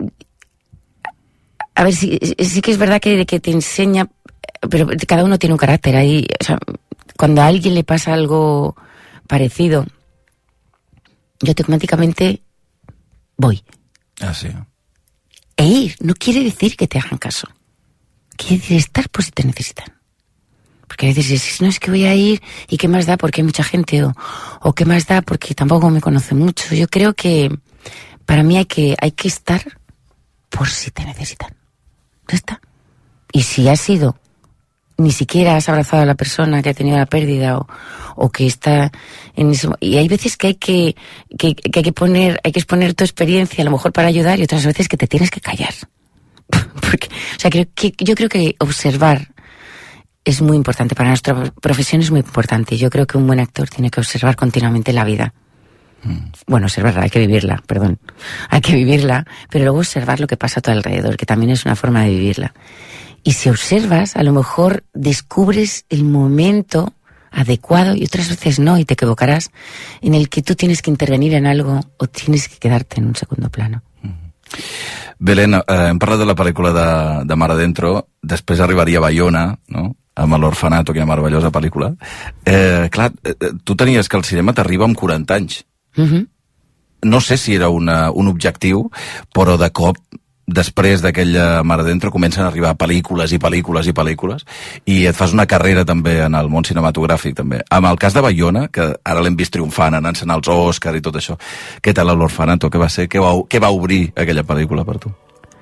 A ver, sí que es verdad que te enseña, pero cada uno tiene un carácter ahí, o sea, cuando a alguien le pasa algo parecido, yo automáticamente voy. Ah, sí. E ir no quiere decir que te hagan caso. Quiere decir estar por si te necesitan. Porque a veces dices, no, es que voy a ir y qué más da porque hay mucha gente, o qué más da porque tampoco me conoce mucho. Yo creo que para mí hay que estar por si te necesitan. Ya está. Y si has sido... ni siquiera has abrazado a la persona que ha tenido la pérdida o que está en ese... Y hay veces que hay que exponer tu experiencia a lo mejor para ayudar, y otras veces que te tienes que callar. Porque, o sea, yo creo que observar es muy importante. Para nuestra profesión es muy importante. Yo creo que un buen actor tiene que observar continuamente la vida. Bueno, observarla, hay que vivirla, perdón. Hay que vivirla, pero luego observar lo que pasa a tu alrededor, que también es una forma de vivirla. Y si observas, a lo mejor descubres el momento adecuado, y otras veces no, y te equivocarás, en el que tú tienes que intervenir en algo o tienes que quedarte en un segundo plano. Belén, hem parlat de la pel·lícula de Mar Adentro, després arribaria Baiona, no?, amb l'Orfanato, aquella meravellosa pel·lícula. Clar, tu tenies que el cinema t'arriba amb 40 anys. No sé si era un objectiu, però de cop, després d'aquella Mar Adentro, comencen a arribar pel·lícules i pel·lícules i pel·lícules, i et fas una carrera també en el món cinematogràfic, també. Amb el cas de Baiona, que ara l'hem vist triomfant, anant-se'n als Òscar i tot això, què tal l'Orfanato? Què va ser? Què va obrir aquella pel·lícula per tu?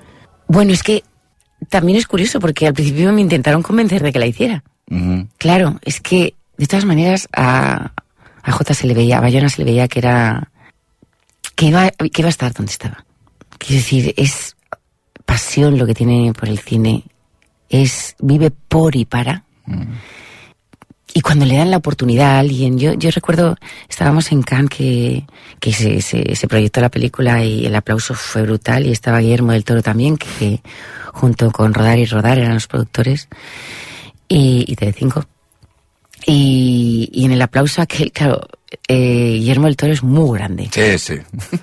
Bueno, es que también es curioso porque al principio me intentaron convencer de que la hiciera. Claro, es que de todas maneras a Jota se le veía, a Bayona se le veía que iba a estar donde estaba. Quiero decir, es pasión lo que tiene por el cine, vive por y para. Y cuando le dan la oportunidad a alguien, yo recuerdo, estábamos en Cannes que se proyectó la película y el aplauso fue brutal, y estaba Guillermo del Toro también, que junto con Rodar y Rodar eran los productores, y Telecinco. Y en el aplauso aquel, claro, Guillermo del Toro es muy grande. Sí, sí.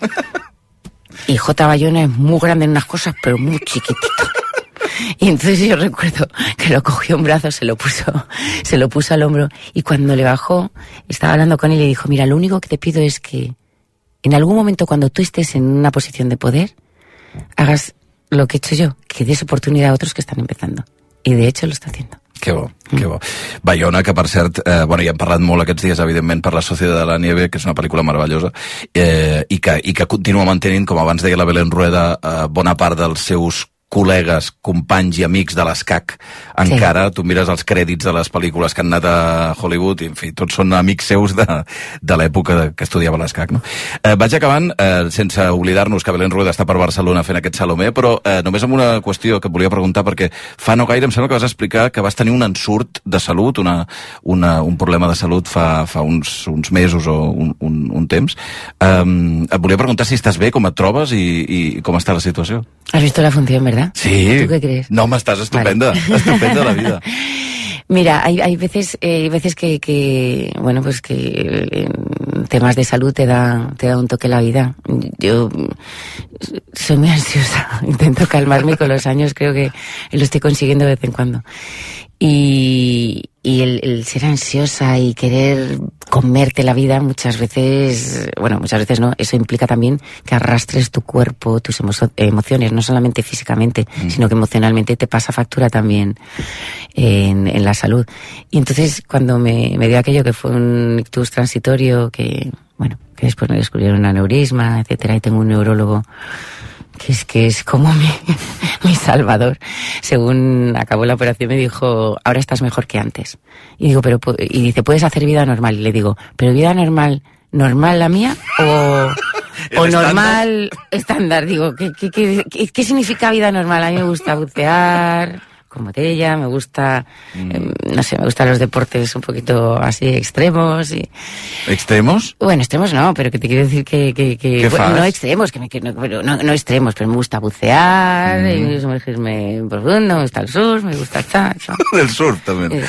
Y J. Bayona es muy grande en unas cosas, pero muy chiquitito. Y entonces yo recuerdo que lo cogió un brazo, se lo puso al hombro, y cuando le bajó, estaba hablando con él y le dijo: mira, lo único que te pido es que en algún momento, cuando tú estés en una posición de poder, hagas lo que he hecho yo, que des oportunidad a otros que están empezando. I de hecho lo està haciendo. Que bo, que bo. Bayona, que per cert, bueno, ja hem parlat molt aquests dies, evidentment, per La Sociedad de la Nieve, que és una pel·lícula meravellosa, i que continua mantenint, com abans deia la Belén Rueda, bona part dels seus col·legues, companys i amics de l'escac. Encara, tu mires els crèdits de les pel·lícules que han anat a Hollywood i, en fi, tots són amics seus de l'època que estudiava l'escac, no? Vaig acabant, sense oblidar-nos que Belén Rueda està per Barcelona fent aquest Salomé, però només amb una qüestió que et volia preguntar, perquè fa no gaire em sembla que vas explicar que vas tenir un ensurt de salut, un problema de salut fa uns mesos o un temps. Et volia preguntar si estàs bé, com et trobes i com està la situació. ¿Has visto la función, verdad? Sí. ¿Tú qué crees? No, estás estupenda, vale. Estupenda la vida. Mira, hay veces que bueno, pues que en temas de salud te da un toque la vida. Yo soy muy ansiosa, intento calmarme, con los años creo que lo estoy consiguiendo de vez en cuando. Y el ser ansiosa y querer comerte la vida muchas veces no, eso implica también que arrastres tu cuerpo, tus emociones, no solamente físicamente, sino que emocionalmente te pasa factura también en la salud. Y entonces cuando me dio aquello, que fue un ictus transitorio, que después me descubrieron un aneurisma, etcétera, y tengo un neurólogo que es como mi salvador. Según acabó la operación me dijo: ahora estás mejor que antes. Y digo, y dice: puedes hacer vida normal. Y le digo: ¿pero vida normal la mía o normal estándar? Digo, ¿qué significa vida normal? A mí me gusta bucear con botella, me gusta, no sé, me gustan los deportes un poquito así extremos. ¿Extremos? Bueno, extremos no, pero que te quiero decir que bueno, no extremos, no extremos, pero me gusta bucear, y sumergirme profundo, me gusta el surf, me gusta estar... El surf, también.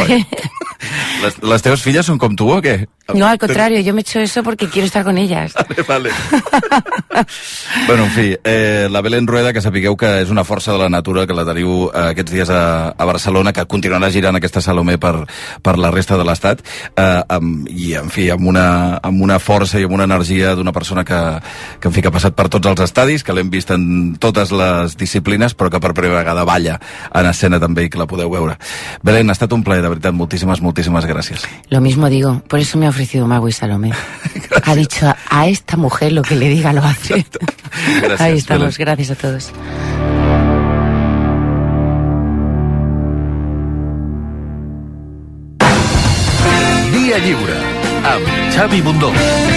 ¿Las teves filles son com tu o què? No, al contrario, yo me echo eso porque quiero estar con ellas. Vale. Bueno, en fi, la Belén Rueda, que sapigueu que és una força de la natura, que la teniu aquests dies a Barcelona, que continuarà girant aquesta Salomé per la resta de l'Estat, i, en fi, amb una força i amb una energia d'una persona que ha passat per tots els estadis, que l'hem vist en totes les disciplines, però que per primera vegada balla en escena també, i que la podeu veure. Belén, ha estat un plaer, de veritat, moltíssimas gràcies. Lo mismo digo, por eso me ha ofrecido Magui Salomé. Ha dicho: a esta mujer lo que le diga lo hace. Gracias, ahí estamos, Belén. Gracias a todos. Dia Lliure, amb Xavi Bundó.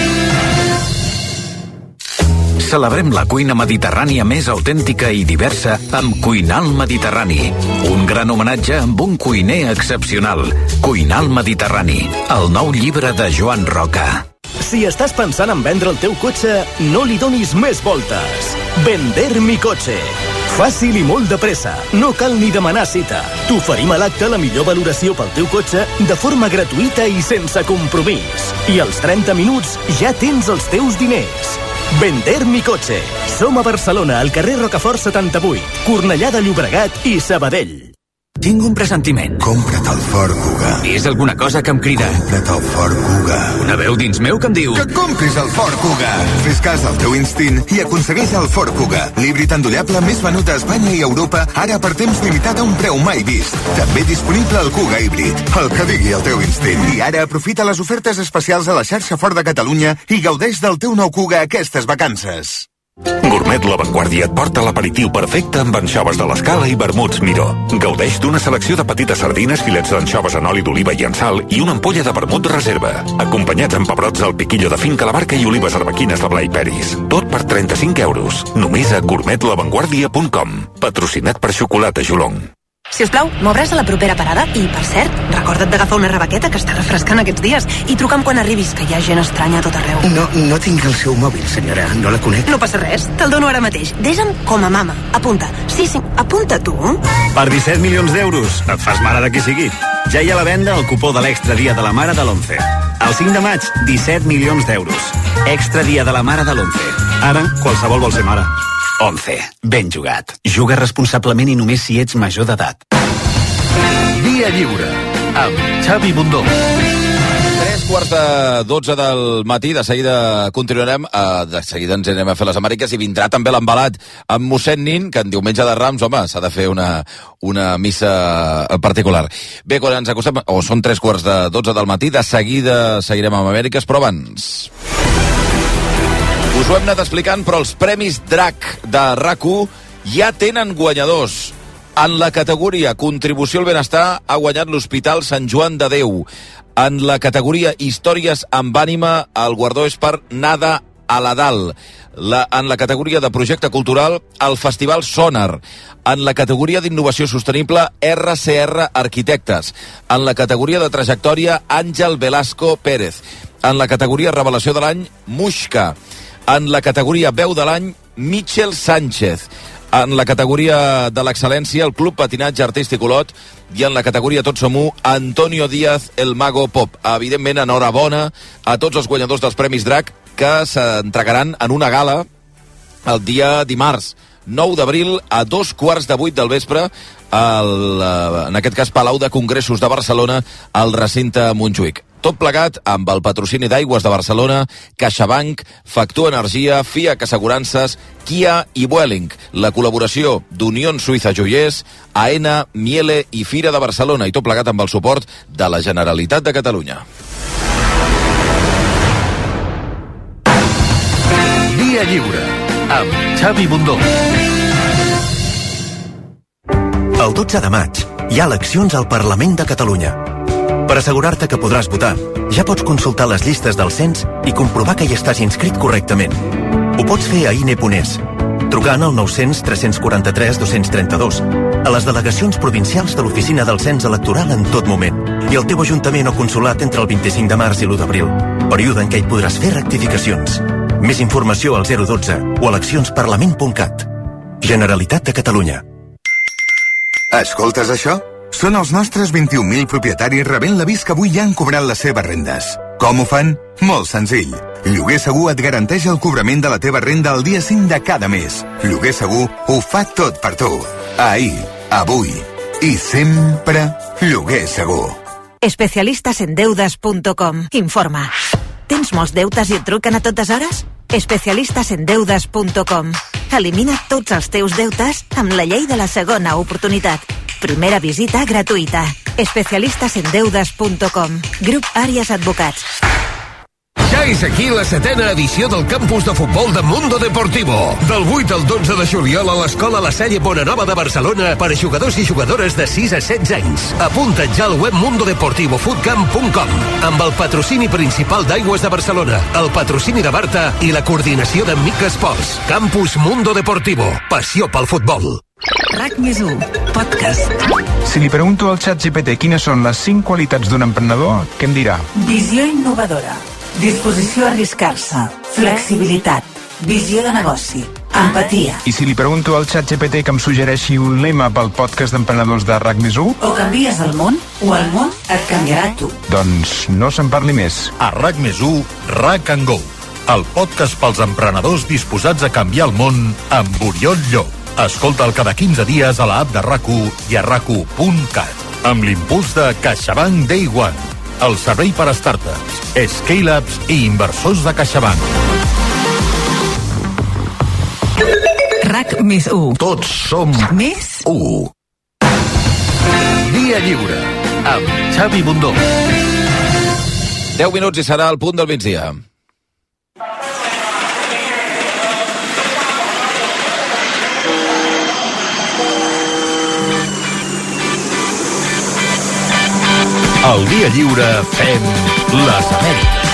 Celebrem la cuina mediterrània més autèntica i diversa amb Cuinal Mediterrani. Un gran homenatge amb un cuiner excepcional. Cuinal Mediterrani, el nou llibre de Joan Roca. Si estàs pensant en vendre el teu cotxe, no li donis més voltes. Vender mi cotxe. Fàcil i molt de pressa. No cal ni demanar cita. T'oferim a l'acte la millor valoració pel teu cotxe de forma gratuïta i sense compromís. I als 30 minuts ja tens els teus diners. Vender mi cotxe. Som a Barcelona, al carrer Rocafort 78, Cornellà de Llobregat i Sabadell. Tinc un pressentiment. Compra't el Ford Kuga. És alguna cosa que em crida. Compra't el Ford Kuga. Una veu dins meu que em diu... Que et compris el Ford Kuga. Fes cas al teu instint i aconsegueix el Ford Kuga. L'híbrid endollable més venut a Espanya i Europa, ara per temps limitat a un preu mai vist. També disponible el Kuga híbrid. El que digui el teu instint. I ara aprofita les ofertes especials a la xarxa Ford de Catalunya i gaudeix del teu nou Kuga aquestes vacances. Gourmet La Vanguardia et porta l'aperitiu perfecte amb anxoves de l'Escala i vermuts Miró. Gaudeix d'una selecció de petites sardines, filets d'anxoves en oli d'oliva i en sal i una ampolla de vermut reserva. Acompanyats amb pebrots al piquillo de finca La Barca i olives arbequines de Blai Peris. Tot per 35 euros. Només a gourmetlavanguardia.com. Patrocinat per Xocolata Jolong. Si us plau, m'obres a la propera parada? I, per cert, recorda't d'agafar una rebequeta que està refrescant aquests dies i truca'm quan arribis, que hi ha gent estranya a tot arreu. No tinc el seu mòbil, senyora. No la conec. No passa res, te'l dono ara mateix. Desa'm com a mama. Apunta. Sí, apunta tu. Per 17 milions d'euros, et fas mare de qui sigui. Ja hi ha a la venda el cupó de l'Extra Dia de la Mare de l'11. El 5 de maig, 17 milions d'euros. Extra Dia de la Mare de l'11. Ara, qualsevol vol ser mare. 11. Ben jugat. Juga responsablement i només si ets major d'edat. Via Lliure, amb Xavi Bundó. 3:45 del matí, de seguida continuarem, de seguida ens anem a fer les Amèriques i vindrà també l'embalat amb mossèn Nin, que en diumenge de Rams, home, s'ha de fer una missa particular. Bé, quan ens acostem, són 3:45 del matí, de seguida seguirem amb Amèriques, però abans... Us ho hem anat explicant, però els Premis DRAC de RAC1 ja tenen guanyadors. En la categoria Contribució al Benestar ha guanyat l'Hospital Sant Joan de Déu. En la categoria Històries amb ànima, el guardó és per Nada Aladal. En la categoria de Projecte Cultural, el Festival Sonar. En la categoria d'Innovació Sostenible, RCR Arquitectes. En la categoria de Trajectòria, Àngel Velasco Pérez. En la categoria Revelació de l'any, Muixca. En la categoria Veu de l'any, Michel Sánchez. En la categoria de l'excel·lència, el Club Patinatge Artístic Olot. I en la categoria Tots som u, Antonio Díaz, el Mago Pop. Evidentment, enhorabona a tots els guanyadors dels Premis DRAC, que s'entregaran en una gala el dia dimarts, 9 d'abril, a 7:15 del vespre, en aquest cas Palau de Congressos de Barcelona, al recinte Montjuïc. Tot plegat amb el patrocini d'Aigües de Barcelona, CaixaBank, Factor Energia, FIAC Assegurances, Kia i Vueling. La col·laboració d'Unió Suïssa Joiers, AENA, Miele i Fira de Barcelona. I tot plegat amb el suport de la Generalitat de Catalunya. Via Lliure, amb Xavi Bundó. El 12 de maig hi ha eleccions al Parlament de Catalunya. Per assegurar-te que podràs votar, ja pots consultar les llistes del cens i comprovar que hi estàs inscrit correctament. Ho pots fer a INE.es, trucant al 900 343 232, a les delegacions provincials de l'Oficina del Cens Electoral en tot moment, i al teu ajuntament o consulat entre el 25 de març i l'1 d'abril, període en què hi podràs fer rectificacions. Més informació al 012 o eleccionsparlament.cat. Generalitat de Catalunya. Escoltes això? Són els nostres 21.000 propietaris rebent l'avís que avui ja han cobrat les seves rendes. Com ho fan? Molt senzill. Lloguer Segur et garanteix el cobrament de la teva renda el dia 5 de cada mes. Lloguer Segur ho fa tot per tu. Ahir, avui i sempre Lloguer Segur. Especialistasendeudes.com. Informa. Tens molts deutes i et truquen a totes hores? Especialistasendeudes.com. Elimina tots els teus deutes amb la llei de la segona oportunitat. Primera visita gratuïta. Especialistasendeudes.com. Grup Àries Advocats. Ja és aquí la 7ª edició del campus de futbol de Mundo Deportivo. Del 8 al 12 de juliol a l'Escola La Salle Bonanova de Barcelona per a jugadors i jugadores de 6 a 16 anys. Apunta't ja al web mundodeportivofootcamp.com amb el patrocini principal d'Aigües de Barcelona, el patrocini de Barta i la coordinació de Mica Esports. Campus Mundo Deportivo. Passió pel futbol. RAC+1, podcast. Si li pregunto al ChatGPT quines són les 5 qualitats d'un emprenedor, què em dirà? Visió innovadora, disposició a arriscar-se, flexibilitat, visió de negoci, empatia. I si li pregunto al ChatGPT que em suggereixi un lema pel podcast d'emprenedors de RAC+1? O canvies el món, o el món et canviarà tu. Doncs no se'n parli més. A RAC+1, RAC & Go, el podcast pels emprenedors disposats a canviar el món amb Oriol Llop. Escolta'l cada 15 dies a l'app de RAC1 i a RAC1.cat. Amb l'impuls de CaixaBank Day One, el servei per a startups, scale-ups i inversors de CaixaBank. RAC+1. Tots som més 1. Via Lliure, amb Xavi Bundó. 10 minuts i serà el punt del migdia. Al Dia Lliure fem les Amèriques.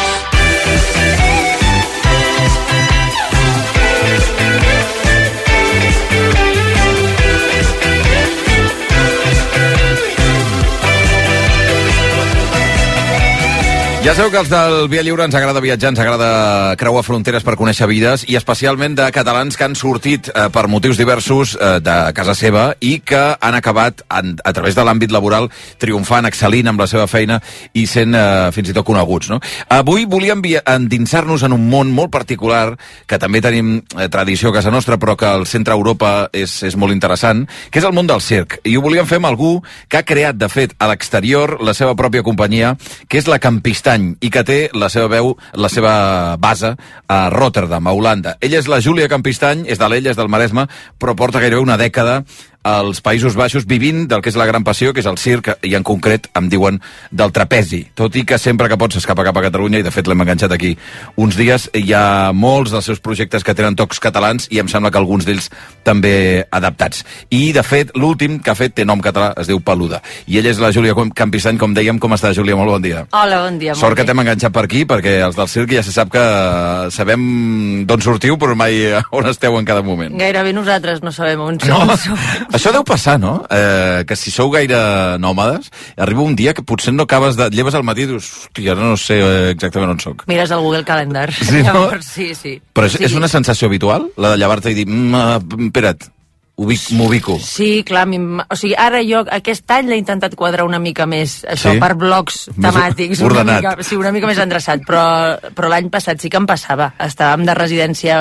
Ja sabeu que els del Via Lliure ens agrada viatjar, ens agrada creuar fronteres per conèixer vides, i especialment de catalans que han sortit per motius diversos de casa seva i que han acabat a través de l'àmbit laboral triomfant, excel·lint amb la seva feina i sent fins i tot coneguts, no? Avui volíem endinsar-nos en un món molt particular, que també tenim tradició a casa nostra, però que al centre Europa és molt interessant, que és el món del circ. I ho volíem fer amb algú que ha creat, de fet, a l'exterior la seva pròpia companyia, que és la Campistany, i que té la seva veu, la seva base a Rotterdam, a Holanda. Ella és la Júlia Campistany, és de l'Ella, és del Maresme, però porta gairebé una dècada als Països Baixos vivint del que és la gran passió, que és el circ, i en concret em diuen del trapezi, tot i que sempre que pots s'escapa cap a Catalunya, i de fet l'hem enganxat aquí uns dies. Hi ha molts dels seus projectes que tenen tocs catalans i em sembla que alguns d'ells també adaptats. I de fet l'últim que ha fet té nom català, es diu Peluda, i ella és la Júlia Campistany, com dèiem. Com està, Júlia? Molt bon dia. Hola, bon dia. Sort que t'hem enganxat per aquí, perquè els del circ ja se sap que sabem d'on sortiu, però mai on esteu en cada moment. Gairebé nosaltres no sabem on som. Això deu passar, no? Que si sou gaire nòmades, arriba un dia que potser no acabes de... Lleves al matí i dius, hòstia, ara no sé exactament on soc. Mires el Google Calendar. Sí, no? Sí. Però és una sensació habitual, la de llevar-te i dir, espera't, m'ubico. Sí, clar, o sigui, ara jo aquest any l'he intentat quadrar una mica més, això, per blocs temàtics, ordenat. Una mica més endreçat, però l'any passat sí que em passava. Estàvem de residència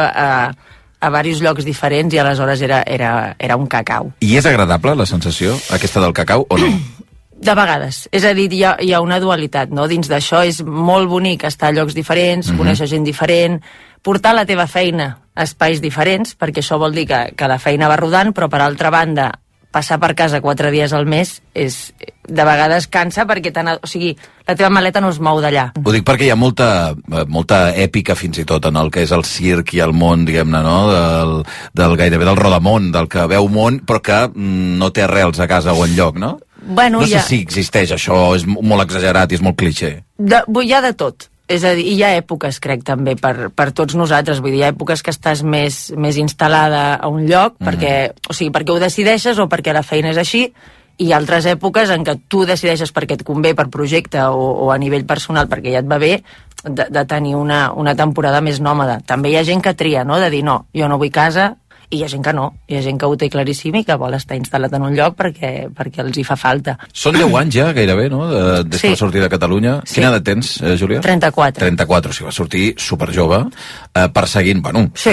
a diversos llocs diferents i aleshores era un cacau. I és agradable la sensació, aquesta del cacau, o no? De vegades. És a dir, hi ha una dualitat, no? Dins d'això és molt bonic estar a llocs diferents, conèixer gent diferent, portar la teva feina a espais diferents, perquè això vol dir que la feina va rodant, però per altra banda, passar per casa 4 dies al mes de vegades cansa, perquè la teva maleta no es mou d'allà. Ho dic perquè hi ha molta èpica fins i tot en el que és el circ i el món, diguem-ne, no? Gairebé del rodamón, del que veu món, però que no té arrels a casa o enlloc, no? Bueno, no sé si existeix això, és molt exagerat i és molt cliché. Hi ha de tot. És a dir, hi ha èpoques, crec, també, per tots nosaltres. Vull dir, hi ha èpoques que estàs més instal·lada a un lloc, perquè ho decideixes o perquè la feina és així, i altres èpoques en què tu decideixes perquè et convé, per projecte o a nivell personal, perquè ja et va bé, de tenir una temporada més nòmada. També hi ha gent que tria, no?, de dir, no, jo no vull casa, i hi ha gent que no. Hi ha gent que ho té claríssim i que vol estar instal·lat en un lloc perquè els hi fa falta. Són 10 anys ja, gairebé, no?, des de la sortida de Catalunya. Sí. Quina edat tens, Júlia? 34. 34, o sigui, va sortir superjove, perseguint,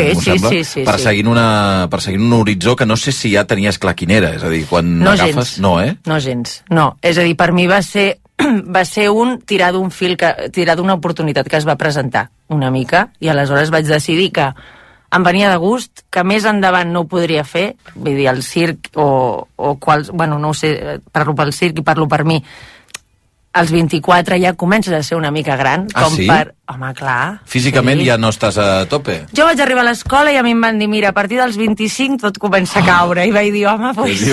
sí. perseguint un horitzó que no sé si ja tenies clar quin era, és a dir, quan no agafes... Gens. No, No gens, no. És a dir, per mi va ser tirar d'un fil, tirar d'una oportunitat que es va presentar una mica, i aleshores vaig decidir que em venia de gust, que més endavant no ho podria fer, vull dir, el circ no ho sé, parlo pel circ i parlo per mi, als 24 ja comences a ser una mica gran, sí? Home, clar. Físicament ja no estàs a tope? Jo vaig arribar a l'escola i a mi em van dir, mira, a partir dels 25 tot comença a caure, i vaig dir, home,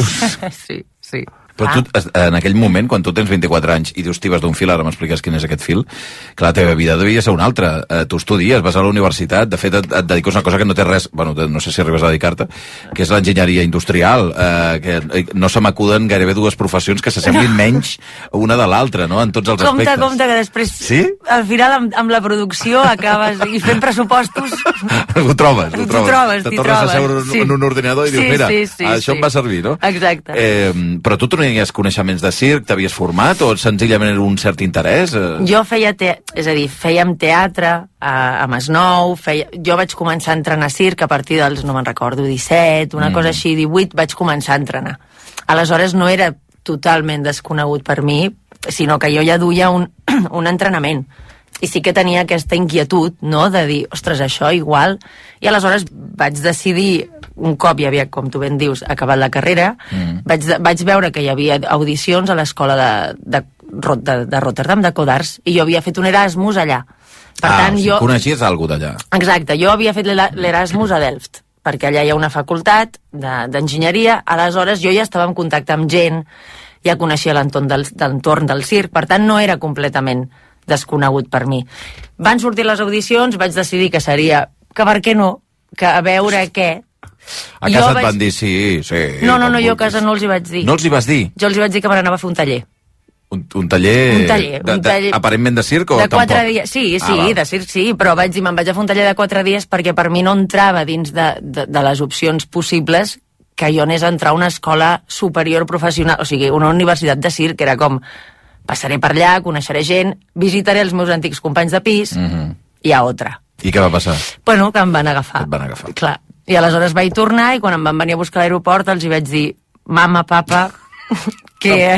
sí. Però tu, en aquell moment, quan tu tens 24 anys i dius, vas d'un fil, ara m'expliques quin és aquest fil, que la teva vida devia ser una altra. Tu estudies, vas a la universitat, de fet et dediques a una cosa que no té res, no sé si arribes a dedicar-te, que és l'enginyeria industrial, que no se m'acuden gairebé dues professions que s'assemblin menys una de l'altra, no?, en tots els aspectes. Compte, que després, sí? Al final, amb la producció, acabes i fent pressupostos... Ho trobes. T'hi trobes. Te tornes a seure en un ordinador i dius, mira, això em va servir, no? Exacte. Però tu tenies coneixements de circ, t'havies format o senzillament era un cert interès? Jo fèiem teatre a Masnou, jo vaig començar a entrenar circ a partir dels, no me'n recordo, 17, una cosa així, 18, vaig començar a entrenar. Aleshores no era totalment desconegut per mi, sinó que jo ja duia un entrenament. I sí que tenia aquesta inquietud, no?, de dir, ostres, això igual... I aleshores vaig decidir, un cop ja havia, com tu ben dius, acabat la carrera, vaig veure que hi havia audicions a l'escola de Rotterdam, de Codars, i jo havia fet un Erasmus allà. Per tant, coneixies algú d'allà? Exacte, jo havia fet l'Erasmus a Delft, perquè allà hi ha una facultat d'enginyeria, aleshores jo ja estava en contacte amb gent, ja coneixia l'entorn del circ, per tant no era completament desconegut per mi. Van sortir les audicions, vaig decidir que seria, que per què no, que a veure què. A casa et van dir sí. No, jo a casa no els hi vaig dir. No els hi vas dir? Jo els hi vaig dir que me n'anava a fer un taller. Un taller... Aparentment de circ o de tampoc? 4 dies, sí, de circ sí, però vaig dir, me'n vaig a fer un taller de 4 dies perquè per mi no entrava dins de les opcions possibles que jo anés a entrar a una escola superior professional, o sigui, una universitat de circ, que era com, passaré per allà, coneixeré gent, visitaré els meus antics companys de pis, i a altra. I què va passar? Bueno, que em van agafar. Et van agafar. Clar. I aleshores vaig tornar i quan em van venir a buscar a l'aeroport els hi vaig dir, mama, papa, que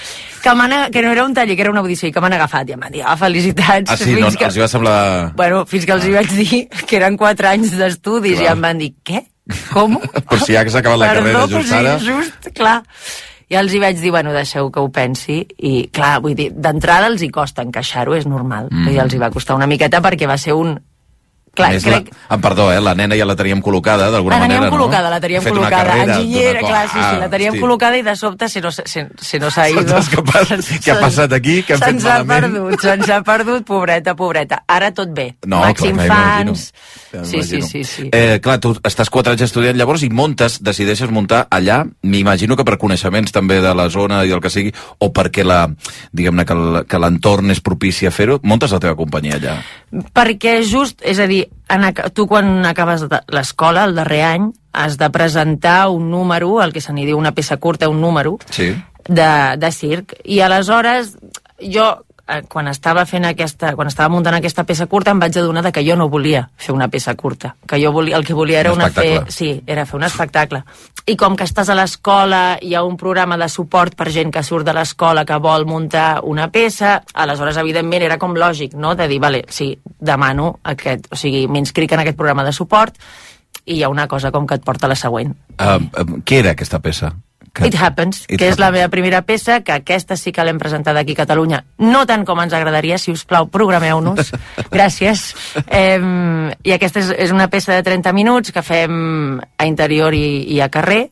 no era un taller, que era una audició i que m'han agafat. I em van dir, felicitats. Ah, sí, no, els hi va semblar... Bueno, fins que els hi vaig dir que eren 4 anys d'estudis i em van dir, què? Com? Per si ja que s'ha acabat la carrera just ara... Just, clar. I els hi vaig dir, bueno, deixeu que ho pensi. I, clar, vull dir, d'entrada els hi costa encaixar-ho, és normal. I els hi va costar una miqueta perquè va ser un... Clar, crec... Perdó, la nena ja la teníem col·locada, d'alguna manera, no? La teníem col·locada. Enginyera, clar, sí, la teníem col·locada i de sobte se nos ha ido. Què ha passat aquí? Què hem fet malament? Se'ns ha perdut, pobreta. Ara tot bé. No, Màxim fans... Sí. Clar, tu estàs 4 anys estudiant llavors i decideixes muntar allà, m'imagino que per coneixements també de la zona i el que sigui, o perquè diguem-ne que l'entorn és propici a fer-ho, muntes la teva companyia allà. Perquè just, és a dir, tu quan acabes l'escola, el darrer any, has de presentar un número, el que se n'hi diu una peça curta, un número, de circ. I aleshores, jo, quan estava muntant aquesta peça curta, em vaig adonar que jo no volia fer una peça curta. Que jo el que volia era era fer un espectacle. I com que estàs a l'escola, hi ha un programa de suport per gent que surt de l'escola que vol muntar una peça, aleshores, evidentment, era com lògic, no?, de dir, vale, sí, demano aquest, o sigui, m'inscric en aquest programa de suport i hi ha una cosa com que et porta a la següent. Què era aquesta peça? It Happens, que és la meva primera peça, que aquesta sí que l'hem presentat aquí a Catalunya, no tant com ens agradaria, si us plau, programeu-nos, gràcies. I aquesta és una peça de 30 minuts que fem a interior i a carrer,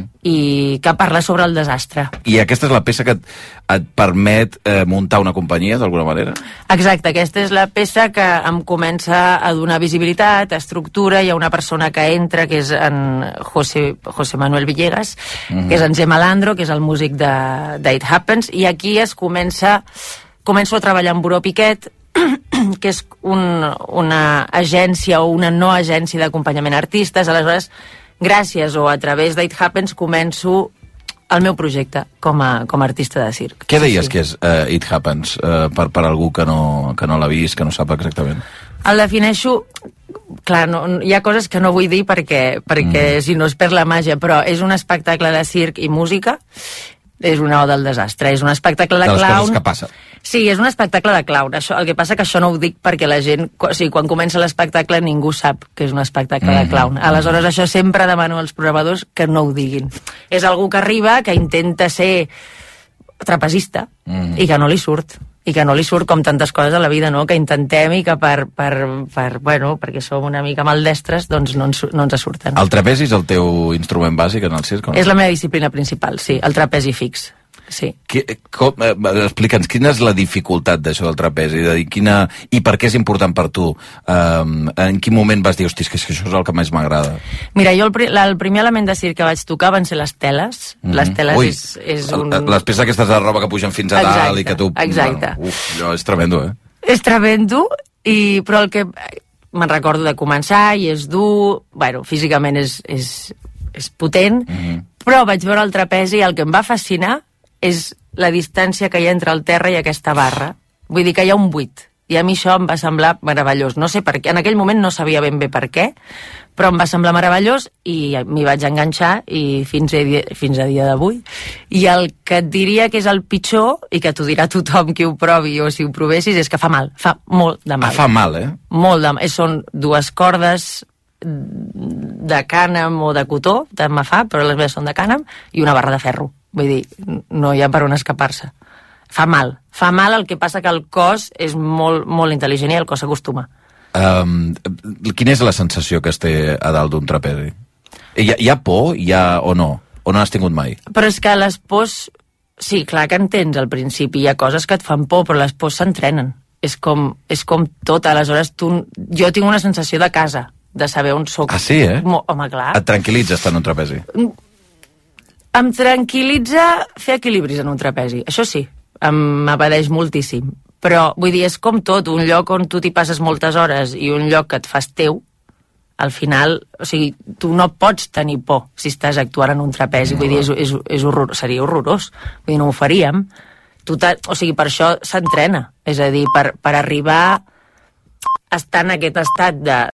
i que parla sobre el desastre. I aquesta és la peça que et permet muntar una companyia, d'alguna manera? Exacte, aquesta és la peça que em comença a donar visibilitat, estructura. Hi ha una persona que entra, que és en José Manuel Villegas, que és en Gemma Landro, que és el músic de It Happens, i aquí començo a treballar amb Buró Piquet, que és una agència o una no agència d'acompanyament a artistes. Aleshores, gràcies o a través d'It Happens començo el meu projecte com a artista de circ. Què deies que és It Happens per algú que no l'ha vist, que no sap exactament? El defineixo... Clar, hi ha coses que no vull dir perquè si no es perd la màgia, però és un espectacle de circ i música, és una oda al desastre, és un espectacle de clown... De les coses que passen. Sí, és un espectacle de clown. El que passa que això no ho dic perquè la gent... O sigui, quan comença l'espectacle ningú sap que és un espectacle de clown. Aleshores, això sempre demano als programadors que no ho diguin. És algú que arriba, que intenta ser trapezista i que no li surt. I que no li surt com tantes coses a la vida, no?, que intentem i que perquè som una mica maldestres, doncs no ens surten. El trapezi és el teu instrument bàsic en el circ? És la meva disciplina principal, sí, el trapezi fix. Sí. Explica'ns, quina és la dificultat d'això del trapezi? I per què és important per tu? En quin moment vas dir, hosti, que això és el que més m'agrada? Mira, jo el primer element de circ que vaig tocar van ser les teles. Les teles és un... Les peces aquestes de roba que pugen fins a dalt i que tu... Exacte. Allò és tremendo, És tremendo, però el que me'n recordo de començar i és dur, físicament és potent, però vaig veure el trapezi i el que em va fascinar és la distància que hi ha entre el terra i aquesta barra. Vull dir que hi ha un buit. I a mi això em va semblar meravellós. No sé per què. En aquell moment no sabia ben bé per què, però em va semblar meravellós i m'hi vaig enganxar i fins a dia d'avui. I el que et diria que és el pitjor, i que t'ho dirà tothom qui ho provi o si ho provessis, és que fa mal. Fa molt de mal. Fa mal, Molt de mal. Són 2 cordes de cànem o de cotó, tant me fa, però les meves són de cànem, i una barra de ferro. Vull dir, no hi ha per on escapar-se. Fa mal. Fa mal, el que passa que el cos és molt, molt intel·ligent i el cos s'acostuma. Quina és la sensació que es té a dalt d'un trapezi? Hi ha por o no? O no n'has tingut mai? Però és que les pors Sí, clar que entens al principi. Hi ha coses que et fan por, però les pors s'entrenen. És com tot. Aleshores, jo tinc una sensació de casa, de saber on soc. Ah, sí, eh? Home, clar. Et tranquil·litza estar en un trapezi? Em tranquil·litza fer equilibris en un trapezi. Això sí, m'abadeix moltíssim. Però, vull dir, és com tot. Un lloc on tu t'hi passes moltes hores i un lloc que et fas teu, al final, o sigui, tu no pots tenir por si estàs actuant en un trapezi. Vull dir, és horrorós, seria horrorós. Vull dir, no ho faríem. O sigui, per això s'entrena. És a dir, per arribar a estar en aquest estat de